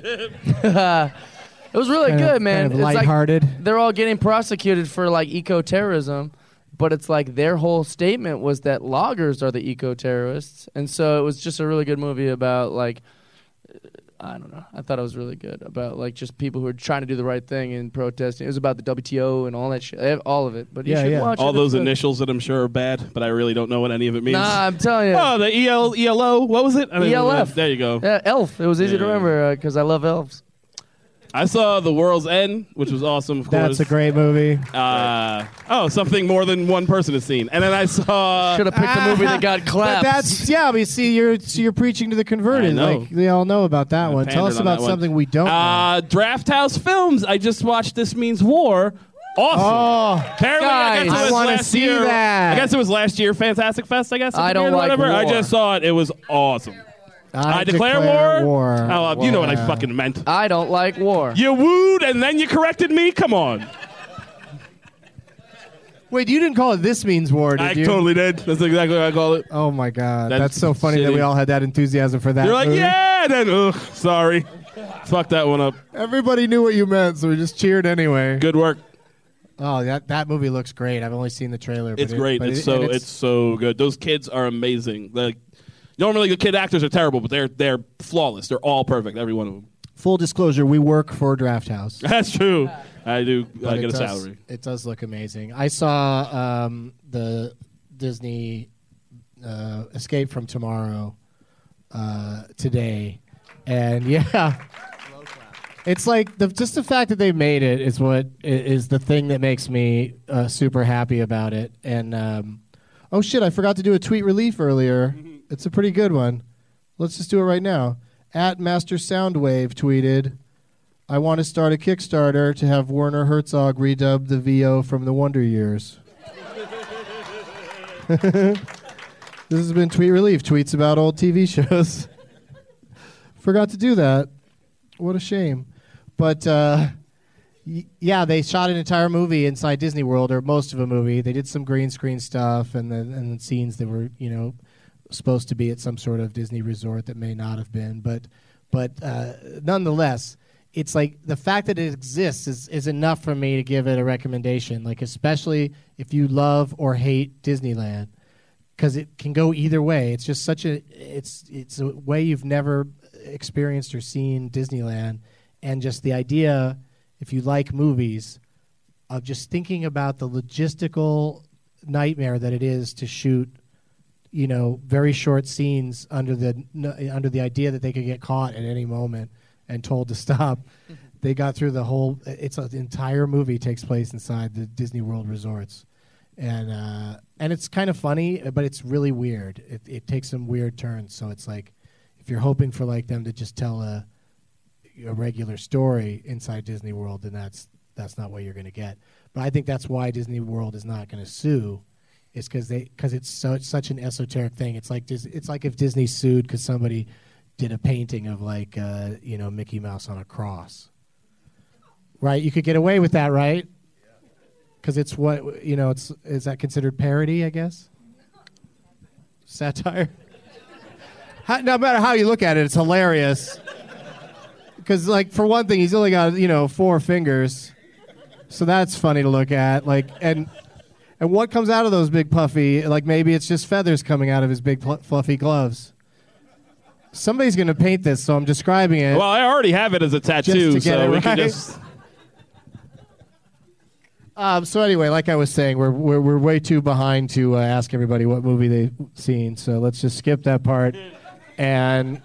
Speaker 10: It was really
Speaker 9: Kind of-
Speaker 10: good, man.
Speaker 9: kind of
Speaker 10: It's like
Speaker 9: lighthearted.
Speaker 10: they're all getting prosecuted for like eco-terrorism, but it's like their whole statement was that loggers are the eco-terrorists, and so it was just a really good movie about like I don't know. I thought it was really good about like just people who are trying to do the right thing and protesting. It was about the W T O and all that shit, eh, all of it. But you
Speaker 9: Yeah,
Speaker 10: should
Speaker 9: yeah.
Speaker 10: watch
Speaker 11: All
Speaker 10: it.
Speaker 11: those
Speaker 10: It's good.
Speaker 11: initials that I'm sure are bad, but I really don't know what any of it means.
Speaker 10: Nah, I'm telling you.
Speaker 11: Oh, the E L E L O. What was it? I don't
Speaker 10: E L
Speaker 11: know.
Speaker 10: F.
Speaker 11: There you go.
Speaker 10: Yeah, Elf. It was easy to
Speaker 11: Yeah.
Speaker 10: remember because I love elves.
Speaker 11: I saw The World's End, which was awesome. Of course.
Speaker 9: That's a great movie.
Speaker 11: Uh, oh, something more than one person has seen. And then I saw.
Speaker 10: Should have picked the movie that got
Speaker 9: But
Speaker 10: clapped.
Speaker 9: that's yeah. But see, you're so you're preaching to the converted.
Speaker 11: I know.
Speaker 9: Like they all know about that one. Tell
Speaker 11: pandered
Speaker 9: us
Speaker 11: on
Speaker 9: about
Speaker 11: that one.
Speaker 9: something we don't know.
Speaker 11: Uh, Draft House Films. I just watched This Means War. Awesome.
Speaker 9: Oh,
Speaker 11: Apparently, I, guess
Speaker 10: guys.
Speaker 11: it
Speaker 9: I
Speaker 11: was
Speaker 9: wanna
Speaker 11: last
Speaker 9: see
Speaker 11: year.
Speaker 9: that.
Speaker 11: I guess it was last year, Fantastic Fest. I guess
Speaker 10: I
Speaker 11: it
Speaker 10: don't
Speaker 11: premiered or
Speaker 10: like
Speaker 11: whatever. I
Speaker 10: war.
Speaker 11: just saw it. It was awesome.
Speaker 9: I,
Speaker 11: I declare, war.
Speaker 9: war.
Speaker 11: Oh, uh, you know what I
Speaker 9: Yeah.
Speaker 11: fucking meant.
Speaker 10: I don't like war.
Speaker 11: You wooed and then you corrected me. Come on.
Speaker 9: Wait, you didn't call it This Means War, did
Speaker 11: I
Speaker 9: you?
Speaker 11: totally did. That's exactly what I call it.
Speaker 9: Oh my god,
Speaker 11: That's
Speaker 9: that's, so funny that
Speaker 11: shitty.
Speaker 9: we all had that enthusiasm for that.
Speaker 11: You're like,
Speaker 9: movie.
Speaker 11: yeah, then, ugh, sorry. Fuck that one up.
Speaker 9: Everybody knew what you meant, so we just cheered anyway.
Speaker 11: Good work.
Speaker 9: Oh, that that movie looks great. I've only seen the trailer. But
Speaker 11: It's
Speaker 9: it-
Speaker 11: great.
Speaker 9: but
Speaker 11: It's
Speaker 9: it-
Speaker 11: so
Speaker 9: and
Speaker 11: it's, so good. Those kids are amazing. Like normally the kid actors are terrible, but they're they're flawless. They're all perfect. Every one of them.
Speaker 9: Full disclosure: we work for Draft House.
Speaker 11: That's true. I do
Speaker 9: But
Speaker 11: uh,
Speaker 9: it
Speaker 11: get a
Speaker 9: does-
Speaker 11: salary.
Speaker 9: It does look amazing. I saw um, the Disney uh, Escape from Tomorrow uh, today, and yeah, it's like the, just the fact that they made it is what i- is the thing that makes me uh, super happy about it. And um, oh shit, I forgot to do a tweet relief earlier. It's a pretty good one. Let's just do it right now. At Master Soundwave tweeted, I want to start a Kickstarter to have Werner Herzog redub the V O from the Wonder Years. This has been Tweet Relief, tweets about old T V shows. Forgot to do that. What a shame. But uh, y- yeah, they shot an entire movie inside Disney World, or most of a movie. They did some green screen stuff and then and then scenes that were, you know, supposed to be at some sort of Disney resort that may not have been. But but uh, nonetheless, it's like the fact that it exists is, is enough for me to give it a recommendation, like especially if you love or hate Disneyland, because it can go either way. It's just such a it's it's a way you've never experienced or seen Disneyland, and just the idea, if you like movies, of just thinking about the logistical nightmare that it is to shoot, you know, very short scenes under the n- under the idea that they could get caught at any moment and told to stop. They got through the whole. It's a, the entire movie takes place inside the Disney World resorts, and uh, and it's kind of funny, but it's really weird. It, it takes some weird turns. So it's like, if you're hoping for like them to just tell a a regular story inside Disney World, then that's that's not what you're going to get. But I think that's why Disney World is not going to sue. Is because they because it's so, such an esoteric thing. It's like Dis, it's like if Disney sued because somebody did a painting of like uh, you know Mickey Mouse on a cross, right? You could get away with that, right? Because it's what you know. It's is that considered parody? I guess satire. How, no matter how you look at it, it's hilarious. Because like for one thing, he's only got you know four fingers, so that's funny to look at. Like and. And what comes out of those big puffy, like maybe it's just feathers coming out of his big pl- fluffy gloves. Somebody's going to paint this, so I'm describing it.
Speaker 11: Well, I already have it as a tattoo,
Speaker 9: Just to get
Speaker 11: so
Speaker 9: it
Speaker 11: we
Speaker 9: right.
Speaker 11: can just.
Speaker 9: Um, so anyway, like I was saying, we're we're, we're way too behind to uh, ask everybody what movie they've seen, so let's just skip that part. And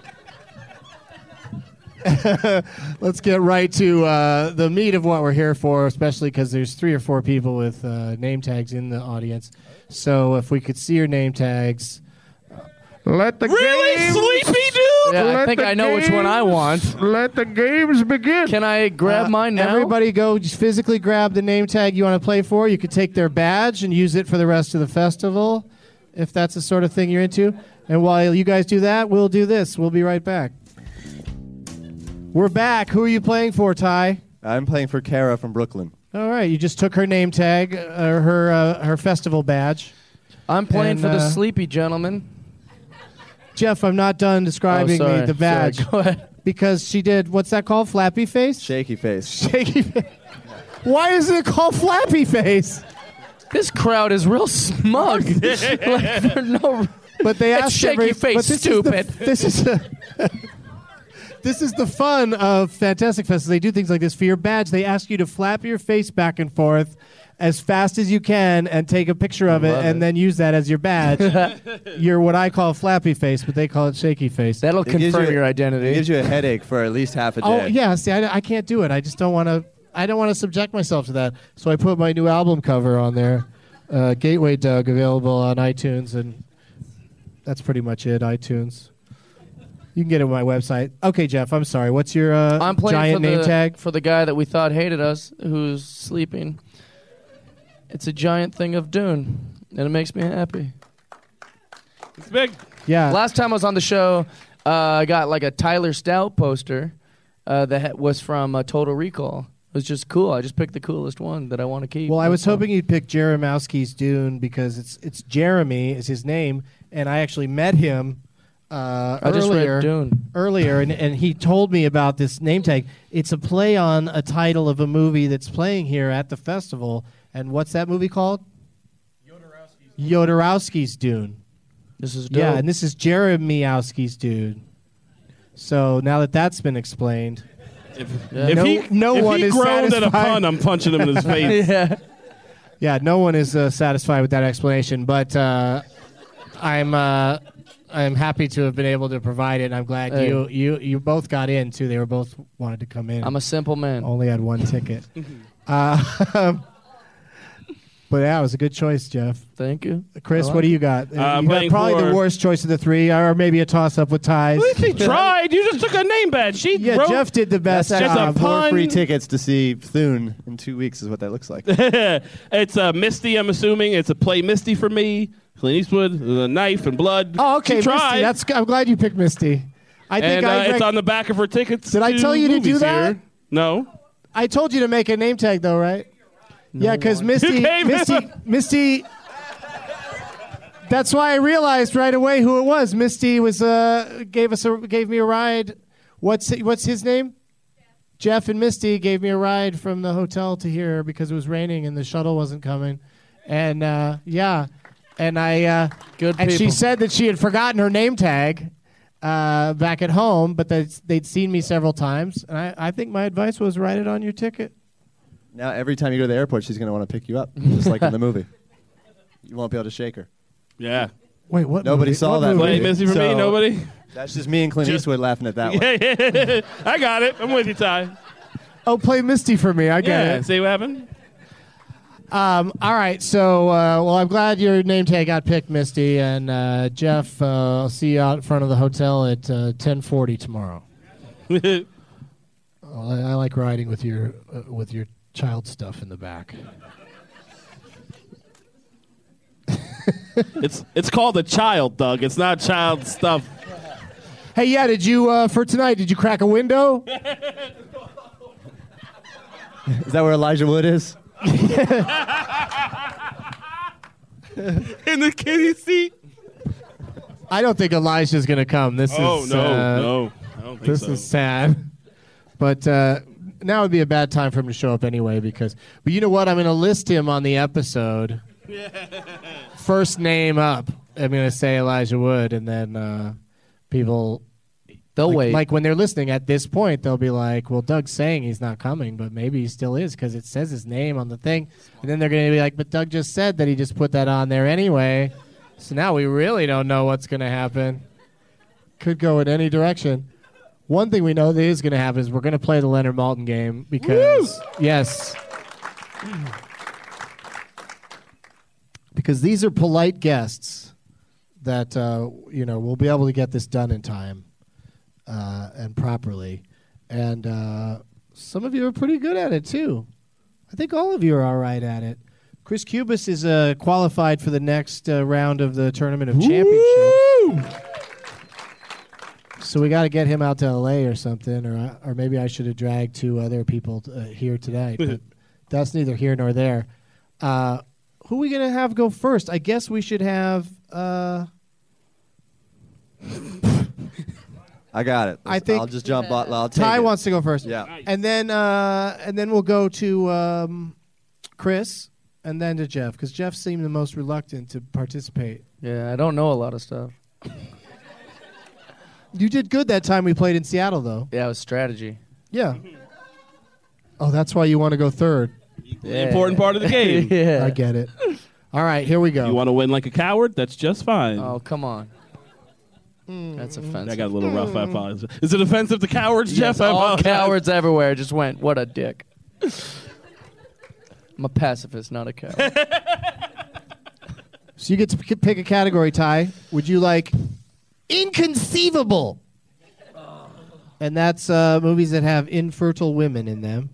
Speaker 9: let's get right to uh, the meat of what we're here for, especially because there's three or four people with uh, name tags in the audience. So if we could see your name tags. Let the
Speaker 11: Really,
Speaker 9: games,
Speaker 11: sleepy dude?
Speaker 10: Yeah, I
Speaker 9: Let
Speaker 10: think
Speaker 9: the
Speaker 10: I know which one I want.
Speaker 9: Let the games begin.
Speaker 10: Can I grab
Speaker 9: Uh,
Speaker 10: mine now?
Speaker 9: Everybody go just physically grab the name tag you want to play for. You could take their badge and use it for the rest of the festival, if that's the sort of thing you're into. And while you guys do that, we'll do this. We'll be right back. We're back. Who are you playing for, Ty?
Speaker 12: I'm playing for Kara from Brooklyn.
Speaker 9: All right, you just took her name tag, uh, her uh, her festival badge.
Speaker 10: I'm playing
Speaker 9: And,
Speaker 10: for the
Speaker 9: uh,
Speaker 10: sleepy gentleman.
Speaker 9: Jeff, I'm not done describing
Speaker 10: Oh, sorry.
Speaker 9: the, the badge.
Speaker 10: Sorry, go ahead.
Speaker 9: Because she did, what's that called? Flappy face?
Speaker 12: Shaky face.
Speaker 9: Shaky face. Why is it called Flappy face?
Speaker 10: This crowd is real smug. Like, for no,
Speaker 9: But they
Speaker 10: It's
Speaker 9: asked
Speaker 10: shaky
Speaker 9: every,
Speaker 10: face,
Speaker 9: but this
Speaker 10: stupid.
Speaker 9: Is the, this is the, this is the fun of Fantastic Fest. They do things like this for your badge. They ask you to flap your face back and forth as fast as you can and take a picture of it,
Speaker 10: Love
Speaker 9: and
Speaker 10: it.
Speaker 9: then use that as your badge. You're what I call Flappy face, but they call it Shaky face.
Speaker 10: that'll
Speaker 12: It gives
Speaker 10: confirm
Speaker 12: you-
Speaker 10: your
Speaker 12: It
Speaker 10: identity.
Speaker 12: gives you a headache for at least half a day.
Speaker 9: Oh yeah, see, I, I can't do it. I just don't want to. I don't want to subject myself to that. So I put my new album cover on there, uh, Gateway Doug, available on iTunes, and that's pretty much it. iTunes. You can get it on my website. Okay, Jeff. I'm sorry. What's your uh,
Speaker 10: I'm playing
Speaker 9: giant
Speaker 10: for
Speaker 9: name
Speaker 10: the,
Speaker 9: tag?
Speaker 10: for the guy that we thought hated us, who's sleeping. It's a giant thing of Dune, and it makes me happy.
Speaker 11: It's big.
Speaker 9: Yeah.
Speaker 10: Last time I was on the show, uh, I got like a Tyler Stout poster uh, that ha- was from uh, Total Recall. was just cool. I just picked the coolest one that I want to keep.
Speaker 9: Well, I was
Speaker 10: That's all.
Speaker 9: hoping you'd pick Jeremowski's Dune because it's it's Jeremy is his name, and I actually met him uh,
Speaker 10: I just read
Speaker 9: earlier.
Speaker 10: Dune.
Speaker 9: Earlier, and, and he told me about this name tag. It's a play on a title of a movie that's playing here at the festival. And what's that movie called? Jodorowsky's, Jodorowsky's Dune.
Speaker 10: This is dope.
Speaker 9: Yeah, and this is Jeremiowski's Dune. So now that that's been explained,
Speaker 11: If,
Speaker 9: Yeah.
Speaker 11: if
Speaker 9: no,
Speaker 11: he,
Speaker 9: no
Speaker 11: if
Speaker 9: one
Speaker 11: he
Speaker 9: is
Speaker 11: groaned at a
Speaker 9: satisfied.
Speaker 11: pun, I'm punching him in his face.
Speaker 10: yeah.
Speaker 9: Yeah, no one is uh, satisfied with that explanation, but uh, I'm uh, I'm happy to have been able to provide it. And I'm glad
Speaker 10: Hey.
Speaker 9: you you you both got in too. They were both wanted to come in.
Speaker 10: I'm a simple man.
Speaker 9: Only had one ticket. uh, but yeah, it was a good choice, Jeff.
Speaker 10: Thank you.
Speaker 9: Chris,
Speaker 10: I like
Speaker 9: what do
Speaker 10: it.
Speaker 9: you got?
Speaker 11: Uh,
Speaker 9: you
Speaker 11: I'm
Speaker 9: got
Speaker 11: playing
Speaker 9: probably
Speaker 11: for-
Speaker 9: the worst choice of the three, or maybe a toss-up with ties.
Speaker 11: At least he tried. You just took a name badge. She
Speaker 9: Yeah,
Speaker 11: wrote.
Speaker 9: Jeff did the best
Speaker 11: That's just a
Speaker 9: job.
Speaker 11: pun.
Speaker 12: Four free tickets to see Thune in two weeks is what that looks like.
Speaker 11: It's uh, Misty, I'm assuming. It's a play Misty for me. Clint Eastwood, the knife and blood.
Speaker 9: Oh, okay,
Speaker 11: She tried.
Speaker 9: Misty. That's. I'm glad you picked Misty. I think
Speaker 11: and uh,
Speaker 9: I.
Speaker 11: it's
Speaker 9: rec-
Speaker 11: on the back of her tickets.
Speaker 9: Did I
Speaker 11: to
Speaker 9: tell you to do
Speaker 11: movies
Speaker 9: that?
Speaker 11: here. No.
Speaker 9: I told you to make a name tag, though, right? Yeah, because
Speaker 11: You
Speaker 9: Misty,
Speaker 11: gave him
Speaker 9: Misty,
Speaker 11: a-
Speaker 9: Misty. That's why I realized right away who it was. Misty was uh gave us a gave me a ride. What's what's his name? Jeff and Misty gave me a ride from the hotel to here because it was raining and the shuttle wasn't coming, and uh, yeah, and I uh,
Speaker 10: Good
Speaker 9: and she
Speaker 10: people.
Speaker 9: said that she had forgotten her name tag uh, back at home, but that they'd seen me several times, and I, I think my advice was write it on your ticket.
Speaker 12: Now every time you go to the airport, she's going to want to pick you up, just like in the movie. You won't be able to shake her.
Speaker 11: Yeah.
Speaker 9: Wait, what?
Speaker 12: Nobody
Speaker 9: movie?
Speaker 12: saw
Speaker 9: What
Speaker 12: that.
Speaker 9: movie?
Speaker 11: Play Misty for me,
Speaker 12: So-
Speaker 11: nobody?
Speaker 12: That's just me and Clint
Speaker 11: Just-
Speaker 12: Eastwood laughing at that one.
Speaker 11: Yeah, yeah. I got it. I'm with you, Ty.
Speaker 9: Oh, play Misty for me. I get
Speaker 11: Yeah,
Speaker 9: it.
Speaker 11: see what happened?
Speaker 9: Um, all right, so uh, well, I'm glad your name tag got picked, Misty, and uh, Jeff. Uh, I'll see you out in front of the hotel at uh, ten forty tomorrow. Oh, I, I like riding with your uh, with your child stuff in the back.
Speaker 11: It's it's called a child, Doug. It's not child stuff.
Speaker 9: Hey, yeah, did you uh, for tonight? Did you crack a window?
Speaker 12: Is that where Elijah Wood is?
Speaker 11: In the kiddie seat.
Speaker 9: I don't think Elijah's gonna come. This
Speaker 11: Oh
Speaker 9: is
Speaker 11: no,
Speaker 9: uh,
Speaker 11: no, I don't think
Speaker 9: This
Speaker 11: so.
Speaker 9: is sad. But uh, now would be a bad time for him to show up anyway because. But you know what? I'm going to list him on the episode. First name up. I'm going to say Elijah Wood, and then uh, people.
Speaker 10: They'll
Speaker 9: like,
Speaker 10: wait.
Speaker 9: Like when they're listening at this point, they'll be like, "Well, Doug's saying he's not coming, but maybe he still is because it says his name on the thing." And then they're going to be like, "But Doug just said that he just put that on there anyway." So now we really don't know what's going to happen. Could go in any direction. One thing we know that is going to happen is we're going to play the Leonard Maltin game because, yes, because these are polite guests that, uh, you know, we'll be able to get this done in time uh, and properly. And uh, some of you are pretty good at it, too. I think all of you are all right at it. Chris Cubis is uh, qualified for the next uh, round of the Tournament of Championships. So we got to get him out to L A or something, or I- or maybe I should have dragged two other people t- uh, here tonight. But that's neither here nor there. Uh, who are we gonna have go first? I guess we should have. Uh,
Speaker 12: I got it.
Speaker 9: I think
Speaker 12: I'll just jump. I'll, I'll take
Speaker 9: Ty
Speaker 12: it.
Speaker 9: wants to go first.
Speaker 12: Yeah.
Speaker 9: and then uh, and then we'll go to um, Chris, and then to Jeff, because Jeff seemed the most reluctant to participate.
Speaker 10: Yeah, I don't know a lot of stuff.
Speaker 9: You did good that time we played in Seattle, though.
Speaker 10: Yeah, it was strategy.
Speaker 9: Yeah. Oh, that's why you want to go third.
Speaker 11: The important part of the game.
Speaker 10: Yeah.
Speaker 9: I get it. All right, here we go.
Speaker 11: You want to win like a coward? That's just fine.
Speaker 10: Oh, come on. That's offensive.
Speaker 11: I got a little rough. I apologize. Is it offensive to cowards,
Speaker 10: Yes,
Speaker 11: Jeff? I
Speaker 10: all
Speaker 11: apologize.
Speaker 10: cowards everywhere just went, what a dick. I'm a pacifist, not a coward.
Speaker 9: So you get to p- pick a category, Ty. Would you like inconceivable? And that's uh, movies that have infertile women in them.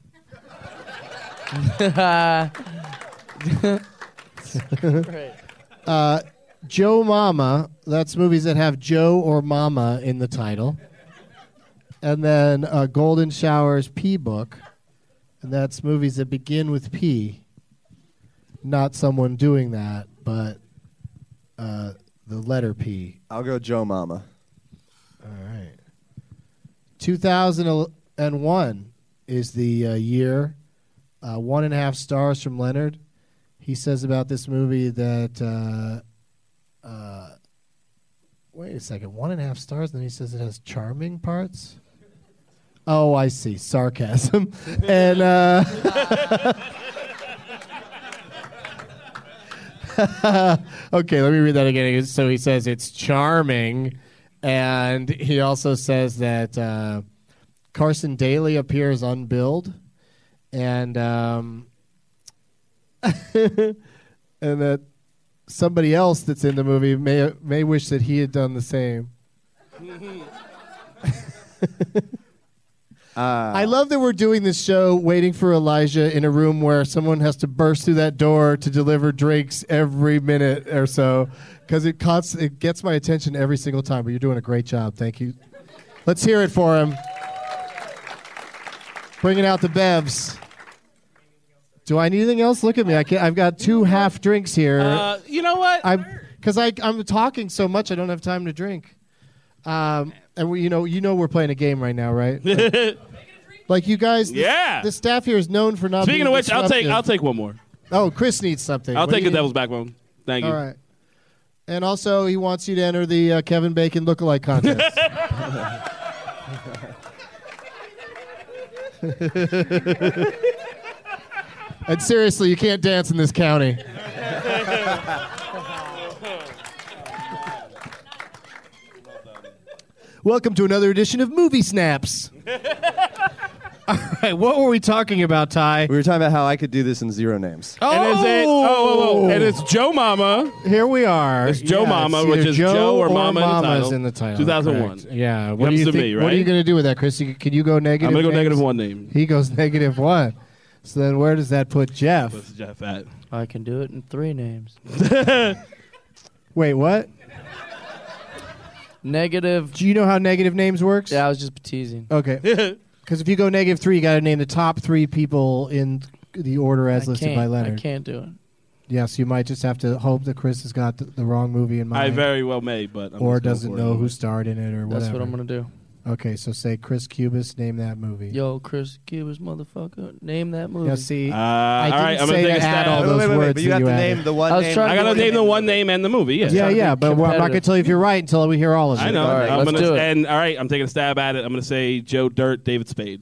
Speaker 9: uh, Joe Mama. That's movies that have Joe or Mama in the title. And then uh, Golden Showers P Book. And that's movies that begin with P. Not someone doing that, but uh, the letter P.
Speaker 12: I'll go Joe Mama.
Speaker 9: All right. two thousand one is the uh, year. Uh, one and a half stars from Leonard. He says about this movie that, uh, uh, wait a second, one and a half stars, and then he says it has charming parts? Oh, I see, sarcasm. and, uh, okay, let me read that again. So he says it's charming, and he also says that uh, Carson Daly appears unbilled, and um, and that somebody else that's in the movie may may wish that he had done the same. uh, I love that we're doing this show waiting for Elijah in a room where someone has to burst through that door to deliver drinks every minute or so, because it const- it gets my attention every single time. But you're doing a great job. Thank you. Let's hear it for him. Bringing out the bevs. Do I need anything else? Look at me. I can't, I've got two half drinks here.
Speaker 11: Uh, you know what?
Speaker 9: Because I I'm talking so much, I don't have time to drink. Um, and we, you know, you know, we're playing a game right now, right? Like, like you guys.
Speaker 11: Yeah.
Speaker 9: The, the staff here is known for not.
Speaker 11: Speaking
Speaker 9: being
Speaker 11: of which, I'll take
Speaker 9: disruptive.
Speaker 11: I'll take one more.
Speaker 9: Oh, Chris needs something.
Speaker 11: I'll
Speaker 9: What
Speaker 11: take
Speaker 9: do
Speaker 11: a
Speaker 9: you
Speaker 11: devil's
Speaker 9: need?
Speaker 11: backbone. Thank you.
Speaker 9: All right. And also, he wants you to enter the uh, Kevin Bacon lookalike contest. And seriously, you can't dance in this county. Welcome to another edition of Movie Snaps. All right, what were we talking about, Ty?
Speaker 12: We were talking about how I could do this in zero names.
Speaker 9: Oh,
Speaker 11: And is it? Oh, oh, oh, and it's Joe Mama.
Speaker 9: Here we are.
Speaker 11: It's Joe
Speaker 9: Yeah,
Speaker 11: Mama,
Speaker 9: it's
Speaker 11: which
Speaker 9: either
Speaker 11: is Joe or Mama in the
Speaker 9: Mama's
Speaker 11: title.
Speaker 9: in the title.
Speaker 11: two thousand one.
Speaker 9: Correct. Yeah. What
Speaker 11: Comes
Speaker 9: do you
Speaker 11: to
Speaker 9: think?
Speaker 11: me,
Speaker 9: What are you
Speaker 11: right?
Speaker 9: going to do with that, Chris? You, can you go negative?
Speaker 11: I'm gonna go
Speaker 9: names?
Speaker 11: negative one name.
Speaker 9: He goes negative one. So then, where does that put Jeff?
Speaker 11: What's Jeff at?
Speaker 10: I can do it in three names.
Speaker 9: Wait, what?
Speaker 10: Negative.
Speaker 9: Do you know how negative names works?
Speaker 10: Yeah, I was just teasing.
Speaker 9: Okay. Because if you go negative three, you got to name the top three people in the order as
Speaker 10: I
Speaker 9: listed
Speaker 10: can't,
Speaker 9: by Leonard.
Speaker 10: I can't do it.
Speaker 9: Yes, you might just have to hope that Chris has got the, the wrong movie in mind.
Speaker 11: I very well may, but I'm
Speaker 9: or
Speaker 11: just going
Speaker 9: doesn't
Speaker 11: for
Speaker 9: know
Speaker 11: it.
Speaker 9: who starred in it or whatever.
Speaker 10: That's what I'm going to do.
Speaker 9: Okay, so say Chris Cubis, name that movie.
Speaker 10: Yo, Chris Cubis, motherfucker, name that movie.
Speaker 9: Yeah, see,
Speaker 11: Uh,
Speaker 9: I
Speaker 11: all right,
Speaker 9: didn't
Speaker 11: I'm
Speaker 9: say
Speaker 11: gonna take
Speaker 9: to
Speaker 11: a
Speaker 9: add
Speaker 11: stab.
Speaker 9: all
Speaker 12: Wait,
Speaker 9: those
Speaker 12: wait, wait, wait,
Speaker 9: words
Speaker 12: but you
Speaker 9: that
Speaker 12: have
Speaker 9: you
Speaker 12: to
Speaker 9: added.
Speaker 12: name the one
Speaker 10: I was
Speaker 12: name.
Speaker 10: trying
Speaker 11: I
Speaker 10: to
Speaker 11: gotta
Speaker 10: do
Speaker 11: name
Speaker 10: it.
Speaker 11: the one name and the movie. Yeah.
Speaker 9: Yeah,
Speaker 10: trying to
Speaker 9: yeah,
Speaker 10: be
Speaker 9: but we're- I'm not going to
Speaker 10: competitive.
Speaker 9: tell you if you're right until we hear all of it.
Speaker 11: I know.
Speaker 10: All right,
Speaker 11: I'm
Speaker 10: let's
Speaker 11: gonna
Speaker 10: do it.
Speaker 11: and all right, I'm taking a stab at it. I'm gonna say Joe Dirt, David Spade.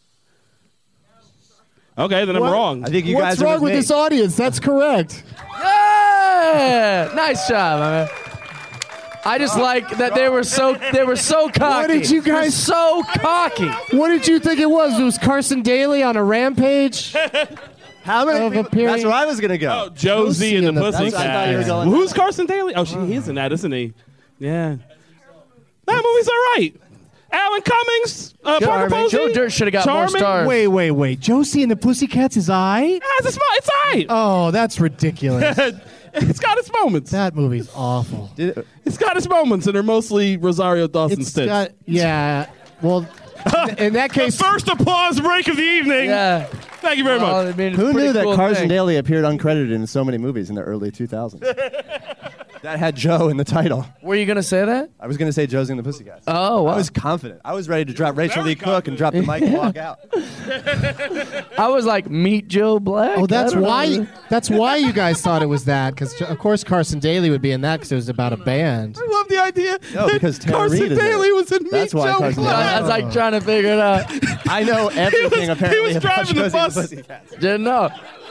Speaker 11: Okay, then I'm
Speaker 9: What?
Speaker 11: wrong.
Speaker 12: I think you
Speaker 9: What's
Speaker 12: guys are
Speaker 9: wrong with
Speaker 12: me.
Speaker 9: this audience? That's correct.
Speaker 10: Yeah! Nice job, my man. I just like that they were so they were so cocky.
Speaker 9: did you guys-
Speaker 10: They're so cocky?
Speaker 9: What did you think it was? It was Carson Daly on a rampage?
Speaker 12: How many
Speaker 9: Of
Speaker 12: people?
Speaker 9: appearing-
Speaker 12: That's where I was going to go.
Speaker 11: Oh, Josie and the
Speaker 9: Josie and the
Speaker 12: That's what I thought you were
Speaker 11: Pussycat.
Speaker 12: going.
Speaker 11: Who's Carson Daly? Oh, she, he's in that, isn't he? Yeah. That movie's all right. Alan Cummings, uh, Parker
Speaker 10: Charming.
Speaker 11: Posey.
Speaker 10: Joe Dirt should have got more
Speaker 11: Charming.
Speaker 10: stars.
Speaker 9: Wait, wait, wait. Josie and the Pussycats is I?
Speaker 11: Ah, it's, a sm- it's all right.
Speaker 9: Oh, that's ridiculous.
Speaker 11: It's got its moments.
Speaker 9: That movie's awful.
Speaker 12: Did-
Speaker 11: It's got its moments, and they're mostly Rosario Dawson
Speaker 9: It's
Speaker 11: Stitch.
Speaker 9: got, yeah. Well, in that
Speaker 11: The
Speaker 9: case,
Speaker 11: first applause break of the evening.
Speaker 10: Yeah.
Speaker 11: Thank you very
Speaker 10: Well,
Speaker 11: much.
Speaker 10: I mean, it's a
Speaker 12: Who
Speaker 10: pretty
Speaker 12: knew that
Speaker 10: cool
Speaker 12: Carson
Speaker 10: thing.
Speaker 12: Daly appeared uncredited in so many movies in the early two thousands? That had Joe in the title.
Speaker 10: Were you gonna say that?
Speaker 12: I was going to say Josie and the Pussycats.
Speaker 10: Oh, wow.
Speaker 12: I was confident. I was ready to drop Rachel
Speaker 11: Very
Speaker 12: Lee Cook and drop the mic and walk out.
Speaker 10: I was like, meet Joe Black.
Speaker 9: oh, that's
Speaker 10: I don't
Speaker 9: why.
Speaker 10: know.
Speaker 9: That's why you guys thought it was that. Because of course Carson Daly would be in that because it was about a band.
Speaker 11: I love the idea.
Speaker 12: No,
Speaker 11: that
Speaker 12: because Tara
Speaker 11: Carson
Speaker 12: Reid is in
Speaker 11: Daly
Speaker 12: it.
Speaker 11: was in
Speaker 12: That's
Speaker 11: Meet
Speaker 12: why
Speaker 11: Joe
Speaker 12: Carson
Speaker 11: Black.
Speaker 12: Daly-
Speaker 10: I was like trying to figure it out.
Speaker 12: I know everything
Speaker 11: was-
Speaker 12: apparently
Speaker 11: he was
Speaker 12: about
Speaker 11: driving the
Speaker 12: Josie and
Speaker 11: bus.
Speaker 12: the Pussycats.
Speaker 10: Didn't know.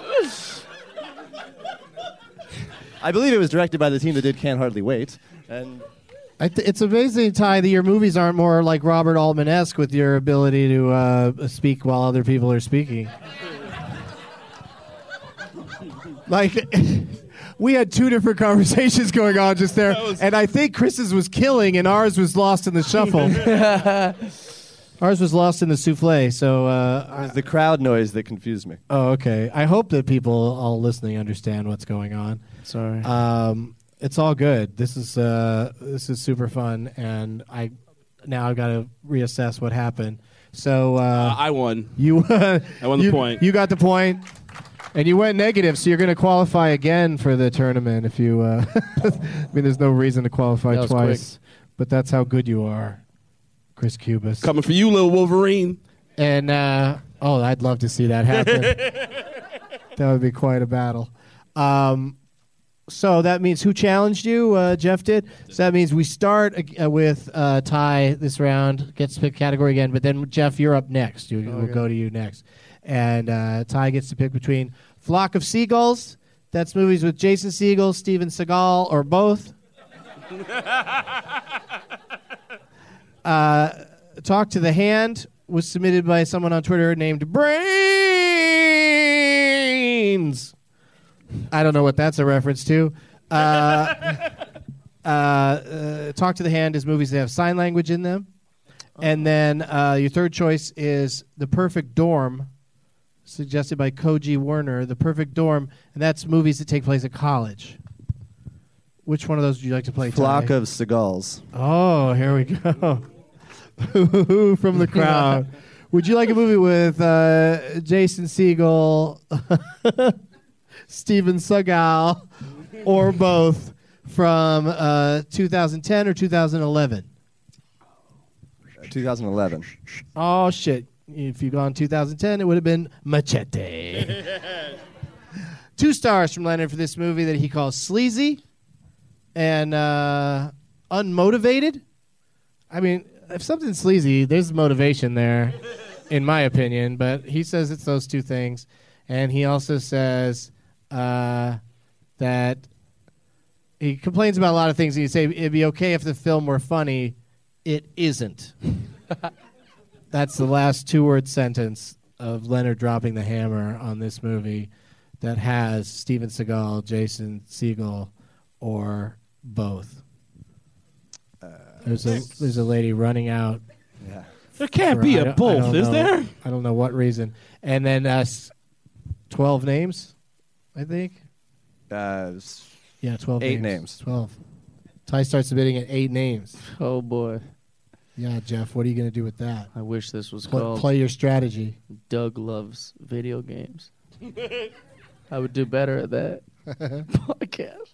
Speaker 12: I believe it was directed by the team that did Can't Hardly Wait. And
Speaker 9: I th- it's amazing, Ty, that your movies aren't more like Robert Altman-esque with your ability to uh, speak while other people are speaking. Like, we had two different conversations going on just there,
Speaker 11: was-
Speaker 9: and I think Chris's was killing, and ours was lost in the shuffle. Ours was lost in the souffle, so... Uh,
Speaker 12: it was the crowd noise that confused me.
Speaker 9: oh, okay. I hope that people all listening understand what's going on.
Speaker 10: Sorry.
Speaker 9: Um, it's all good. This is uh, this is super fun, and I now I've got to reassess what happened. So uh,
Speaker 11: Uh, I won.
Speaker 9: you uh,
Speaker 11: I won the
Speaker 9: you,
Speaker 11: point.
Speaker 9: You got the point, and you went negative, so you're going to qualify again for the tournament. If you, uh, I mean, there's no reason to qualify
Speaker 10: That was
Speaker 9: twice, but that's how good you are, Chris Cubas.
Speaker 11: Coming for you, little Wolverine.
Speaker 9: And uh, oh, I'd love to see that happen. That would be quite a battle. Um, so that means who challenged you? Uh, Jeff did. So that means we start uh, with uh, Ty this round, gets to pick category again, but then Jeff, you're up next. You,
Speaker 10: Okay.
Speaker 9: We'll go to you next. And uh, Ty gets to pick between Flock of Seagulls, that's movies with Jason Segel, Steven Seagal, or both. uh, Talk to the Hand was submitted by someone on Twitter named Brains. I don't know what that's a reference to. Uh, uh, uh, Talk to the Hand is movies that have sign language in them. And then uh, your third choice is The Perfect Dorm, suggested by Koji Werner. The Perfect Dorm, and that's movies that take place at college. Which one of those would you like to play,
Speaker 12: Flock
Speaker 9: Ty?
Speaker 12: of Seagulls.
Speaker 9: Oh, here we go. From the crowd. Would you like a movie with uh, Jason Segel, Steven Seagal, or both from uh, two thousand ten or two thousand eleven?
Speaker 12: twenty eleven.
Speaker 9: Oh, shit. If you'd gone two thousand ten, it would have been Machete. Two stars from Leonard for this movie that he calls sleazy and uh, unmotivated. I mean, if something's sleazy, there's motivation there, in my opinion. But he says it's those two things. And he also says uh, that he complains about a lot of things. He'd say it'd be okay if the film were funny. It isn't. That's the last two-word sentence of Leonard dropping the hammer on this movie that has Steven Seagal, Jason Segel, or both. Uh, there's a there's a lady running out.
Speaker 12: Yeah.
Speaker 11: There can't
Speaker 9: for-
Speaker 11: be
Speaker 9: I
Speaker 11: a
Speaker 9: don't- I
Speaker 11: both,
Speaker 9: don't
Speaker 11: is
Speaker 9: know-
Speaker 11: there?
Speaker 9: I don't know what reason. And then uh, s- twelve names, I think.
Speaker 12: Uh, s-
Speaker 9: Yeah, twelve
Speaker 12: Eight
Speaker 9: names.
Speaker 12: names.
Speaker 9: twelve. Ty starts submitting at eight names.
Speaker 10: Oh, boy.
Speaker 9: Yeah, Jeff, what are you going to do with that?
Speaker 10: I wish this was
Speaker 9: Pl-
Speaker 10: called
Speaker 9: play your strategy.
Speaker 10: Doug Loves Video Games. I would do better at that podcast.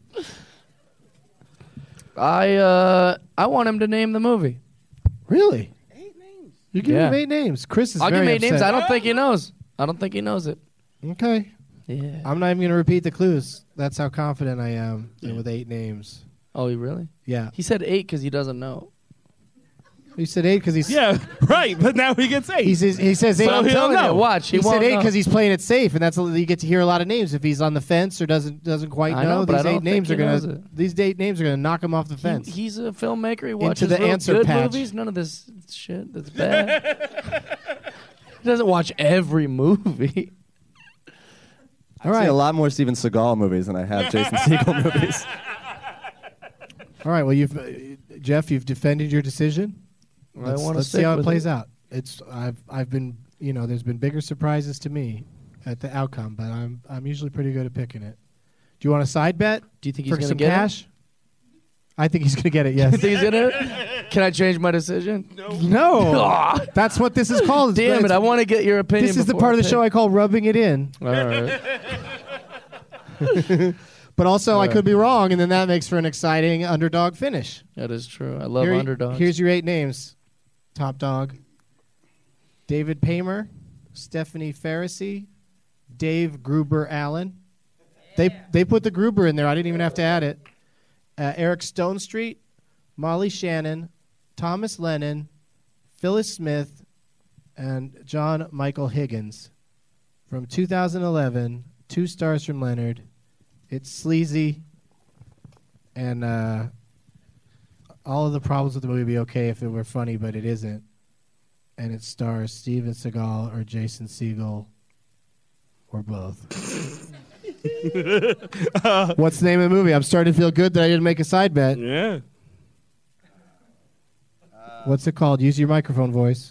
Speaker 10: I uh I want him to name the movie.
Speaker 9: Really? Eight names. You give
Speaker 10: Yeah.
Speaker 9: him eight names. Chris is
Speaker 10: I'll give
Speaker 9: very
Speaker 10: him eight names.
Speaker 9: upset.
Speaker 10: I don't think he knows. I don't think he knows it.
Speaker 9: Okay.
Speaker 10: Yeah.
Speaker 9: I'm not even going to repeat the clues. That's how confident I am with eight names.
Speaker 10: Oh, he really?
Speaker 9: Yeah.
Speaker 10: He said eight because he doesn't know.
Speaker 9: He said eight because he's...
Speaker 11: Yeah, right. But now he gets eight.
Speaker 9: He says, he says eight.
Speaker 10: But I'm
Speaker 11: he'll
Speaker 10: telling
Speaker 11: know.
Speaker 10: you, watch. He,
Speaker 9: He
Speaker 10: won't
Speaker 9: said eight
Speaker 10: know.
Speaker 9: because he's playing it safe, and that's a, you get to hear a lot of names. If he's on the fence or doesn't doesn't quite
Speaker 10: I know, but I
Speaker 9: these
Speaker 10: don't
Speaker 9: eight names are
Speaker 10: think he knows
Speaker 9: gonna
Speaker 10: it.
Speaker 9: these eight names are gonna knock him off the fence.
Speaker 10: He, he's a filmmaker. He watches
Speaker 9: Into the
Speaker 10: real
Speaker 9: answer
Speaker 10: good
Speaker 9: patch.
Speaker 10: movies. None of this shit that's bad. He doesn't watch every movie.
Speaker 9: All
Speaker 12: I've seen
Speaker 9: right,
Speaker 12: a lot more Steven Seagal movies than I have Jason Segel movies.
Speaker 9: all right. Well, you've uh, Jeff, you've defended your decision.
Speaker 10: I
Speaker 9: Let's,
Speaker 10: wanna
Speaker 9: let's see
Speaker 10: stick
Speaker 9: how it
Speaker 10: with
Speaker 9: plays
Speaker 10: it.
Speaker 9: out. It's I've I've been you know there's been bigger surprises to me at the outcome, but I'm I'm usually pretty good at picking it. Do you want a side bet?
Speaker 10: Do you think
Speaker 9: for
Speaker 10: he's gonna
Speaker 9: some
Speaker 10: get it?
Speaker 9: cash? I think he's gonna get it. Yes.
Speaker 10: You think he's gonna? Can I change my decision?
Speaker 9: No, that's what this is called. It's-
Speaker 10: Damn it!
Speaker 9: it's-
Speaker 10: I want to get your opinion.
Speaker 9: This is the
Speaker 10: before
Speaker 9: part of
Speaker 10: I
Speaker 9: the show
Speaker 10: pick.
Speaker 9: I call rubbing it in.
Speaker 10: All right.
Speaker 9: But also, I
Speaker 10: Alright.
Speaker 9: could be wrong, and then that makes for an exciting underdog finish.
Speaker 10: That is true. I love
Speaker 9: Here-
Speaker 10: underdogs.
Speaker 9: Here's your eight names. Top dog. David Paymer, Stephanie Pharisee, Dave Gruber Allen. They they put the Gruber in there. I didn't even have to add it. Uh, Eric Stonestreet, Molly Shannon, Thomas Lennon, Phyllis Smith, and John Michael Higgins. From two thousand eleven, two stars from Leonard. It's sleazy, and uh, all of the problems with the movie would be okay if it were funny, but it isn't. And it stars Steven Seagal or Jason Segel, or both. What's the name of the movie? I'm starting to feel good that I didn't make a side bet.
Speaker 11: Yeah.
Speaker 9: What's it called? Use your microphone voice.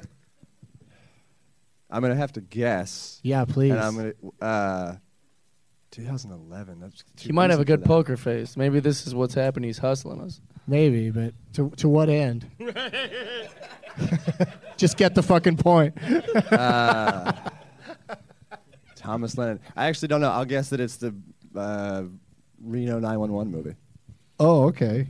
Speaker 12: I'm gonna have to guess.
Speaker 9: Yeah, please.
Speaker 12: And I'm gonna uh, twenty eleven. That's too
Speaker 10: He might have a
Speaker 12: recent
Speaker 10: good
Speaker 12: for that.
Speaker 10: poker face. Maybe this is what's happening. He's hustling us.
Speaker 9: Maybe, but to to what end? Just get the fucking point.
Speaker 12: uh, Thomas Lennon. I actually don't know. I'll guess that it's the uh, Reno nine one one movie.
Speaker 9: Oh, okay.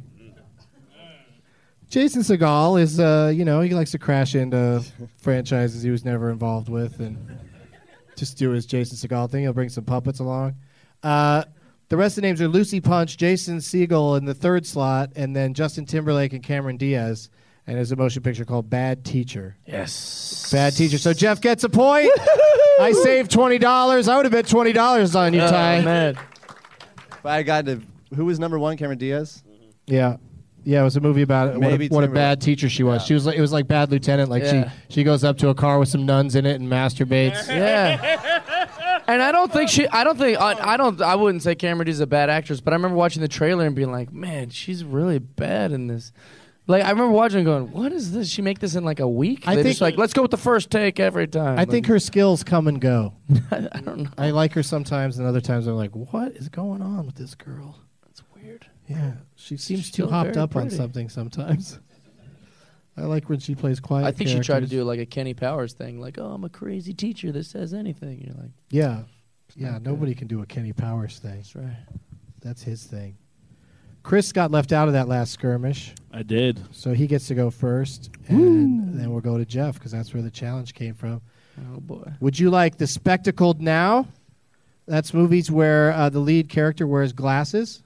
Speaker 9: Jason Segel is, uh, you know, he likes to crash into franchises he was never involved with and just do his Jason Segel thing. He'll bring some puppets along. Uh, the rest of the names are Lucy Punch, Jason Segel in the third slot, and then Justin Timberlake and Cameron Diaz. And there's a motion picture called Bad Teacher.
Speaker 10: Yes.
Speaker 9: Bad Teacher. So Jeff gets a point. I saved twenty dollars. I would have bet twenty dollars on you,
Speaker 10: Oh,
Speaker 9: Ty.
Speaker 10: man.
Speaker 12: But I got to. Who was number one? Cameron Diaz.
Speaker 9: Yeah. Yeah, it was a movie about what,
Speaker 12: Maybe
Speaker 9: a, what a
Speaker 12: Timberlake.
Speaker 9: bad teacher she was.
Speaker 12: Yeah.
Speaker 9: She was like it was like Bad Lieutenant. Like
Speaker 10: Yeah.
Speaker 9: she she goes up to a car with some nuns in it and masturbates.
Speaker 10: Yeah. And I don't think she. I don't think. I, I don't. I wouldn't say Cameron Diaz is a bad actress, but I remember watching the trailer and being like, "Man, she's really bad in this." Like I remember watching and going, "What is this? She make this in like a week?"
Speaker 9: I
Speaker 10: They're
Speaker 9: think-
Speaker 10: just like, "Let's go with the first take every time."
Speaker 9: I think her skills come and go.
Speaker 10: I don't know.
Speaker 9: I like her sometimes, and other times I'm like, what is going on with this girl?
Speaker 10: That's weird.
Speaker 9: Yeah, she seems
Speaker 10: She's
Speaker 9: too
Speaker 10: still
Speaker 9: hopped
Speaker 10: very
Speaker 9: up on
Speaker 10: pretty.
Speaker 9: something sometimes. I like when she plays quiet.
Speaker 10: I think she tried to
Speaker 9: characters.
Speaker 10: do like a Kenny Powers thing, like, "Oh, I'm a crazy teacher that says anything." You're like,
Speaker 9: Yeah, yeah.
Speaker 10: not
Speaker 9: Nobody can do a Kenny Powers thing.
Speaker 10: "That's right."
Speaker 9: That's his thing. Chris got left out of that last skirmish,
Speaker 11: I did.
Speaker 9: so he gets to go first, and then we'll go to Jeff because that's where the challenge came from.
Speaker 10: Oh boy.
Speaker 9: Would you like The Spectacled Now? That's movies where uh, the lead character wears glasses.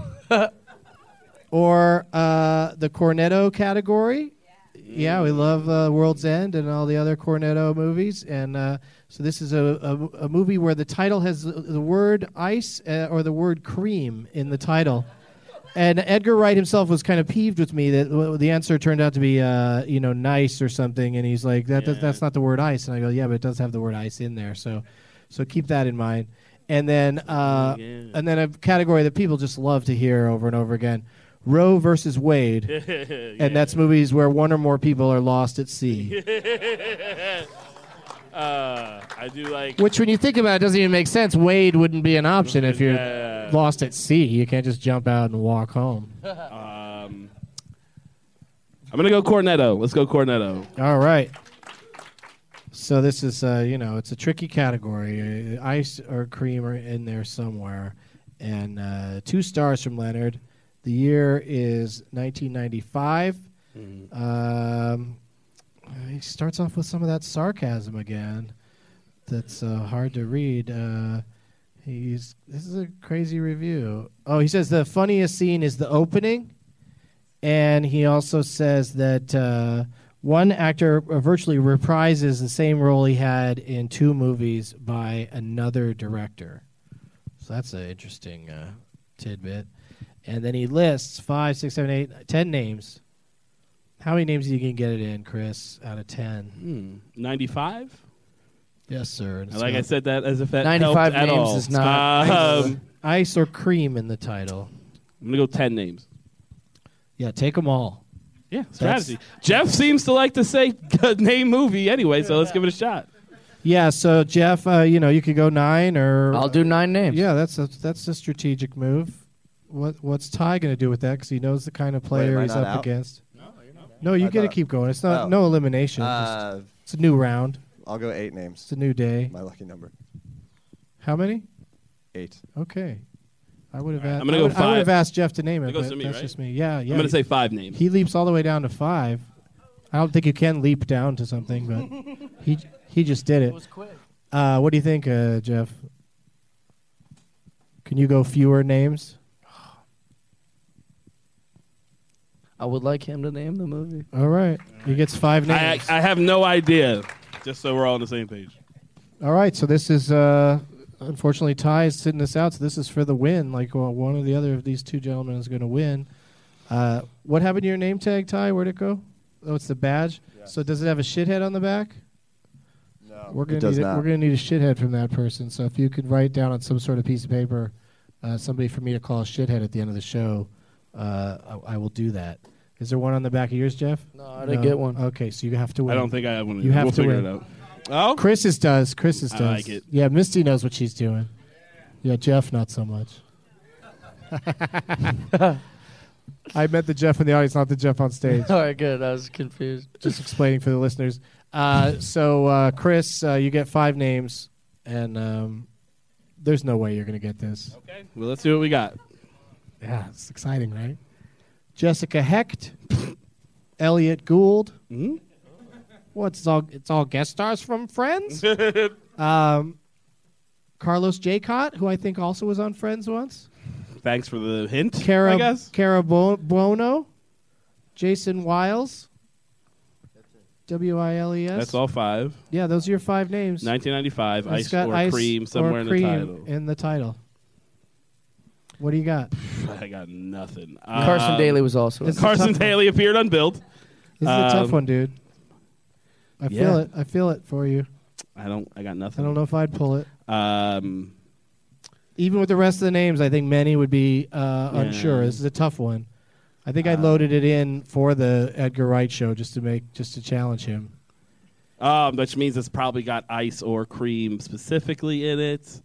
Speaker 9: Or uh, the Cornetto category. Yeah, we love uh, World's End and all the other Cornetto movies. And uh, so this is a, a, a movie where the title has the, the word ice uh, or the word cream in the title. And Edgar Wright himself was kind of peeved with me that w- the answer turned out to be, uh, you know, nice or something. And he's like, that, that that's not the word ice. And I go, yeah, but it does have the word ice in there. So, so keep that in mind. And then, uh,
Speaker 11: Yeah.
Speaker 9: and then a category that people just love to hear over and over again: Roe versus Wade. And that's movies where one or more people are lost at sea.
Speaker 11: uh, I do like.
Speaker 9: Which, when you think about it, doesn't even make sense. Wade wouldn't be an option if you're
Speaker 11: Yeah.
Speaker 9: lost at sea. You can't just jump out and walk home.
Speaker 11: Um, I'm gonna go Cornetto. Let's go Cornetto.
Speaker 9: All right. So this is, uh, you know, it's a tricky category. Uh, ice or cream are in there somewhere. And uh, two stars from Leonard. The year is nineteen ninety-five.
Speaker 11: Mm-hmm.
Speaker 9: Um, he starts off with some of that sarcasm again. That's uh, hard to read. Uh, he's this is a crazy review. Oh, he says the funniest scene is the opening, and he also says that uh, one actor virtually reprises the same role he had in two movies by another director. So that's an interesting uh, tidbit. And then he lists five, six, seven, eight, ten names. How many names do you can get it in, Chris, out of ten?
Speaker 11: Hmm. ninety-five?
Speaker 9: Yes, sir.
Speaker 11: And like I said that as if that
Speaker 10: ninety-five
Speaker 11: helped at
Speaker 10: names
Speaker 11: all.
Speaker 10: is not-
Speaker 11: Um,
Speaker 9: Ice or cream in the title.
Speaker 11: I'm gonna go ten names.
Speaker 9: Yeah, take them all.
Speaker 11: Yeah, strategy. Jeff seems to like to say name movie anyway, so let's give it a shot.
Speaker 9: Yeah, so Jeff, uh, you know, you could go nine or
Speaker 10: I'll do nine names.
Speaker 9: Yeah, that's a, that's a strategic move. What what's Ty going to do with that? Because he knows the kind of player
Speaker 12: am I
Speaker 9: he's
Speaker 12: not
Speaker 9: up
Speaker 12: out?
Speaker 9: against. No, you're not. No, you
Speaker 12: I
Speaker 9: get to
Speaker 12: thought-
Speaker 9: keep going. It's not
Speaker 12: Oh.
Speaker 9: no elimination.
Speaker 12: Uh,
Speaker 9: just, it's a new round.
Speaker 12: I'll go eight names.
Speaker 9: It's a new day.
Speaker 12: My lucky number.
Speaker 9: How many?
Speaker 12: Eight.
Speaker 9: Okay. I would have
Speaker 11: All right,
Speaker 9: asked.
Speaker 11: I'm gonna
Speaker 9: I
Speaker 11: go
Speaker 9: would, I would have
Speaker 11: five.
Speaker 9: asked Jeff to name it,
Speaker 11: That goes
Speaker 9: but
Speaker 11: to me,
Speaker 9: that's
Speaker 11: right?
Speaker 9: just me. Yeah, yeah.
Speaker 11: I'm gonna say five names.
Speaker 9: He leaps all the way down to five. I don't think you can leap down to something, but he he just did it.
Speaker 10: It was quick.
Speaker 9: Uh, what do you think, uh, Jeff? Can you go fewer names?
Speaker 10: I would like him to name the movie.
Speaker 9: All right. He gets five
Speaker 11: I,
Speaker 9: names.
Speaker 11: I have no idea. Just so we're all on the same page.
Speaker 9: All right. So this is, uh, unfortunately, Ty is sitting this out. So this is for the win. Like, well, one or the other of these two gentlemen is going to win. Uh, what happened to your name tag, Ty? Where'd it go? Oh, it's the badge.
Speaker 12: Yeah.
Speaker 9: So does it have a shithead on the back?
Speaker 12: No,
Speaker 9: We're
Speaker 12: it
Speaker 9: gonna
Speaker 12: does
Speaker 9: need a,
Speaker 12: not.
Speaker 9: we're gonna need a shithead from that person. So if you could write down on some sort of piece of paper, uh, somebody for me to call a shithead at the end of the show, uh, I, I will do that. Is there one on the back of yours, Jeff?
Speaker 10: No, I didn't get one.
Speaker 9: Okay, so you have to win.
Speaker 11: I don't think I have one.
Speaker 9: You have
Speaker 11: we'll
Speaker 9: to
Speaker 11: figure
Speaker 9: win.
Speaker 11: it out. Oh,
Speaker 9: Chris's does. Chris's
Speaker 11: I
Speaker 9: does.
Speaker 11: like it.
Speaker 9: Yeah, Misty knows what she's doing. Yeah, Jeff not so much. I meant the Jeff in the audience, not the Jeff on stage.
Speaker 10: All right, good. I was confused.
Speaker 9: Just explaining for the listeners. Uh, so, uh, Chris, uh, you get five names, and um, there's no way you're going to get this.
Speaker 11: Okay. Well, let's see what we got.
Speaker 9: Yeah, it's exciting, right? Jessica Hecht, Elliot Gould.
Speaker 11: Mm-hmm.
Speaker 9: What's it's all? It's all guest stars from Friends. um, Carlos Jacot, who I think also was on Friends once.
Speaker 11: Thanks for the hint.
Speaker 9: Cara,
Speaker 11: I guess.
Speaker 9: Cara Bo- Buono, Jason Wiles, W I L E S.
Speaker 11: That's all five.
Speaker 9: Yeah, those are your five names.
Speaker 11: nineteen ninety-five,
Speaker 9: It's
Speaker 11: Ice
Speaker 9: got
Speaker 11: or
Speaker 9: Ice
Speaker 11: Cream somewhere
Speaker 9: or
Speaker 11: in
Speaker 9: Cream
Speaker 11: the title.
Speaker 9: in the title. What do you got?
Speaker 11: I got nothing.
Speaker 10: Carson
Speaker 11: Um,
Speaker 10: Daly was also.
Speaker 9: It's a
Speaker 11: Carson
Speaker 9: tough one.
Speaker 11: Daly appeared on Build.
Speaker 9: This is a tough
Speaker 11: Um,
Speaker 9: one, dude. I
Speaker 11: yeah.
Speaker 9: feel it. I feel it for you.
Speaker 11: I don't. I got
Speaker 9: I
Speaker 11: nothing.
Speaker 9: don't know if I'd pull it.
Speaker 11: Um,
Speaker 9: Even with the rest of the names, I think many would be uh,
Speaker 11: Yeah.
Speaker 9: unsure. This is a tough one. I think I
Speaker 11: Uh,
Speaker 9: loaded it in for the Edgar Wright show just to make just to challenge him.
Speaker 11: um, which means it's probably got Ice or Cream specifically in it.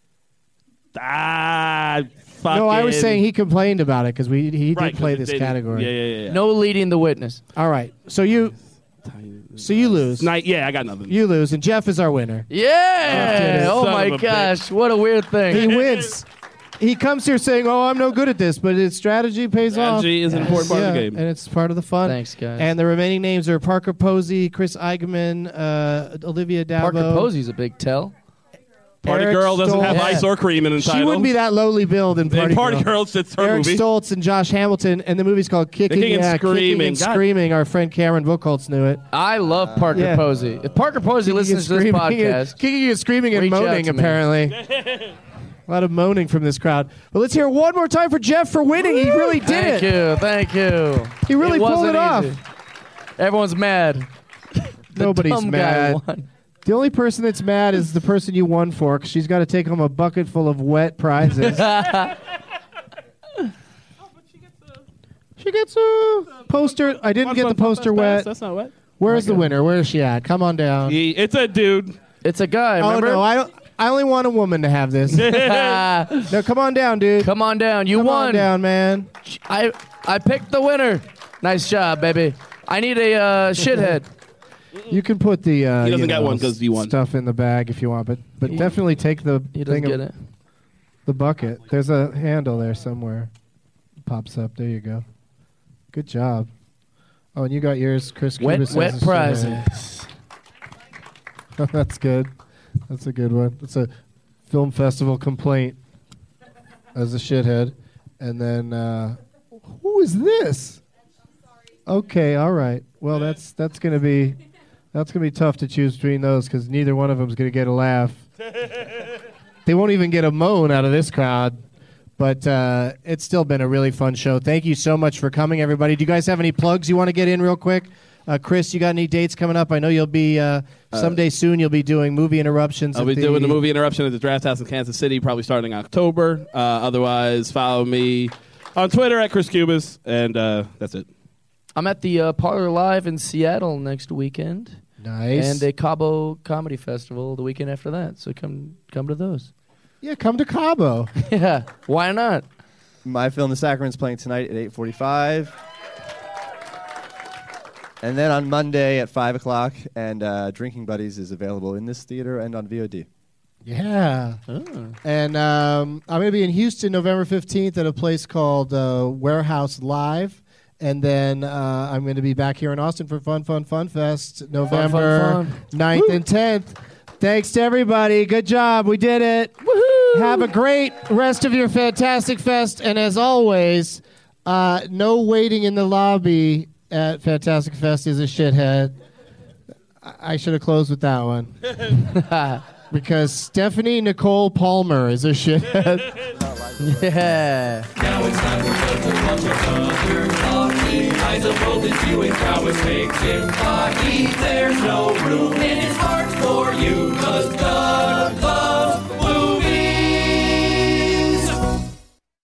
Speaker 11: Ah, fucking.
Speaker 9: No, I was saying he complained about it because we he did
Speaker 11: Right, 'cause
Speaker 9: play
Speaker 11: it
Speaker 9: this
Speaker 11: didn't-
Speaker 9: category.
Speaker 11: Yeah, yeah, yeah.
Speaker 10: No leading the witness.
Speaker 9: All right, so you so you lose.
Speaker 11: Night. Yeah, I got nothing.
Speaker 9: You lose, and Jeff is our winner.
Speaker 10: Yeah! Oh
Speaker 11: Son
Speaker 10: my
Speaker 11: of a
Speaker 10: gosh, what a weird thing.
Speaker 9: He wins. He comes here saying, "Oh, I'm no good at this," but his strategy pays
Speaker 11: Strategy
Speaker 9: off.
Speaker 11: is an important part of the
Speaker 9: Yeah,
Speaker 11: game.
Speaker 9: and it's part of the fun.
Speaker 10: Thanks, guys.
Speaker 9: And the remaining names are Parker Posey, Chris Eigenman, uh, Olivia Dabo.
Speaker 10: Parker Posey's a big tell.
Speaker 11: Party
Speaker 9: Eric
Speaker 11: Girl doesn't have
Speaker 9: Stoltz.
Speaker 11: Ice or Cream in the
Speaker 9: She
Speaker 11: title.
Speaker 9: wouldn't be that lowly billed in Party,
Speaker 11: In Party
Speaker 9: Girl.
Speaker 11: Girls, it's her
Speaker 9: Eric
Speaker 11: movie.
Speaker 9: Stoltz and Josh Hamilton, and the movie's called Kicking,
Speaker 11: Kicking and
Speaker 9: yeah, Kicking
Speaker 11: Screaming.
Speaker 9: and
Speaker 11: God.
Speaker 9: Screaming. Our friend Cameron Buchholz knew it.
Speaker 10: I love Parker
Speaker 9: Yeah.
Speaker 10: Posey. If Parker Posey
Speaker 9: Kicking
Speaker 10: listens
Speaker 9: and
Speaker 10: to this
Speaker 9: screaming and-
Speaker 10: podcast,
Speaker 9: Kicking and screaming and
Speaker 10: reach out
Speaker 9: moaning,
Speaker 10: to me.
Speaker 9: apparently. A lot of moaning from this crowd. But let's hear it one more time for Jeff for winning. He really did
Speaker 10: thank
Speaker 9: it.
Speaker 10: you, thank you.
Speaker 9: He really
Speaker 10: it
Speaker 9: pulled
Speaker 10: wasn't
Speaker 9: it off.
Speaker 10: easy. Everyone's mad. The
Speaker 9: Nobody's
Speaker 10: dumb guy
Speaker 9: mad.
Speaker 10: won.
Speaker 9: The only person that's mad is the person you won for, because she's got to take home a bucket full of wet prizes. She gets a poster. I didn't
Speaker 11: Fun,
Speaker 9: get
Speaker 11: fun,
Speaker 9: the
Speaker 11: fun,
Speaker 9: poster
Speaker 11: fast,
Speaker 9: wet.
Speaker 11: fast. That's not wet.
Speaker 9: Where's the winner? Where is she at? Come on down.
Speaker 11: He, it's a dude.
Speaker 10: It's a guy.
Speaker 9: Oh
Speaker 10: Remember?
Speaker 9: no, I don't. I only want a woman to have this. No, come on down, dude.
Speaker 10: Come on down. You
Speaker 9: Come
Speaker 10: won.
Speaker 9: on down, man.
Speaker 10: I I picked the winner. Nice job, baby. I need a uh, shithead.
Speaker 9: You can put the uh,
Speaker 11: He doesn't
Speaker 9: you
Speaker 11: get
Speaker 9: know,
Speaker 11: one 'cause you won.
Speaker 9: stuff in the bag if you want, but but
Speaker 10: He-
Speaker 9: definitely take the
Speaker 10: He doesn't
Speaker 9: thing
Speaker 10: get
Speaker 9: of,
Speaker 10: it.
Speaker 9: the bucket. There's a handle there somewhere. Pops up. There you go. Good job. Oh, and you got yours, Chris.
Speaker 10: Wet,
Speaker 9: Cubas
Speaker 10: wet
Speaker 9: has a shithead.
Speaker 10: prizes.
Speaker 9: That's good. That's a good one. That's a film festival complaint as a shithead. And then, uh, who is this? Okay, all right. Well, that's that's gonna be that's gonna be tough to choose between those because neither one of them's gonna get a laugh. They won't even get a moan out of this crowd. But uh, it's still been a really fun show. Thank you so much for coming, everybody. Do you guys have any plugs you want to get in real quick? Uh, Chris, you got any dates coming up? I know you'll be uh, someday soon. You'll be doing movie interruptions.
Speaker 11: I'll
Speaker 9: at
Speaker 11: be
Speaker 9: the
Speaker 11: doing the movie interruption at the Draft House in Kansas City, probably starting October. Uh, otherwise, follow me on Twitter at Chris Cubas, and uh, that's it.
Speaker 10: I'm at the uh, Parlor Live in Seattle next weekend.
Speaker 9: Nice.
Speaker 10: And a Cabo Comedy Festival the weekend after that. So come come to those.
Speaker 9: Yeah, come to Cabo.
Speaker 10: Yeah, why not?
Speaker 12: My Film The Sacrament's playing tonight at eight forty-five. And then on Monday at five o'clock, and uh, Drinking Buddies is available in this theater and on V O D.
Speaker 9: Yeah.
Speaker 10: Oh.
Speaker 9: And um, I'm going to be in Houston November fifteenth at a place called uh, Warehouse Live. And then uh, I'm going to be back here in Austin for Fun, Fun, Fun Fest November
Speaker 10: fun, fun.
Speaker 9: ninth
Speaker 10: Woo.
Speaker 9: and tenth. Thanks to everybody. Good job. We did it. Woohoo! Have a great rest of your Fantastic Fest. And as always, uh, no waiting in the lobby at Fantastic Fest is a shithead. I, I should have closed with that one. Because Stephanie Nicole Palmer is a shithead.
Speaker 10: Yeah.
Speaker 8: Now it's time for us to plunge another coffee. Eyes of voltage, you and prowess makes him cocky. There's no room in his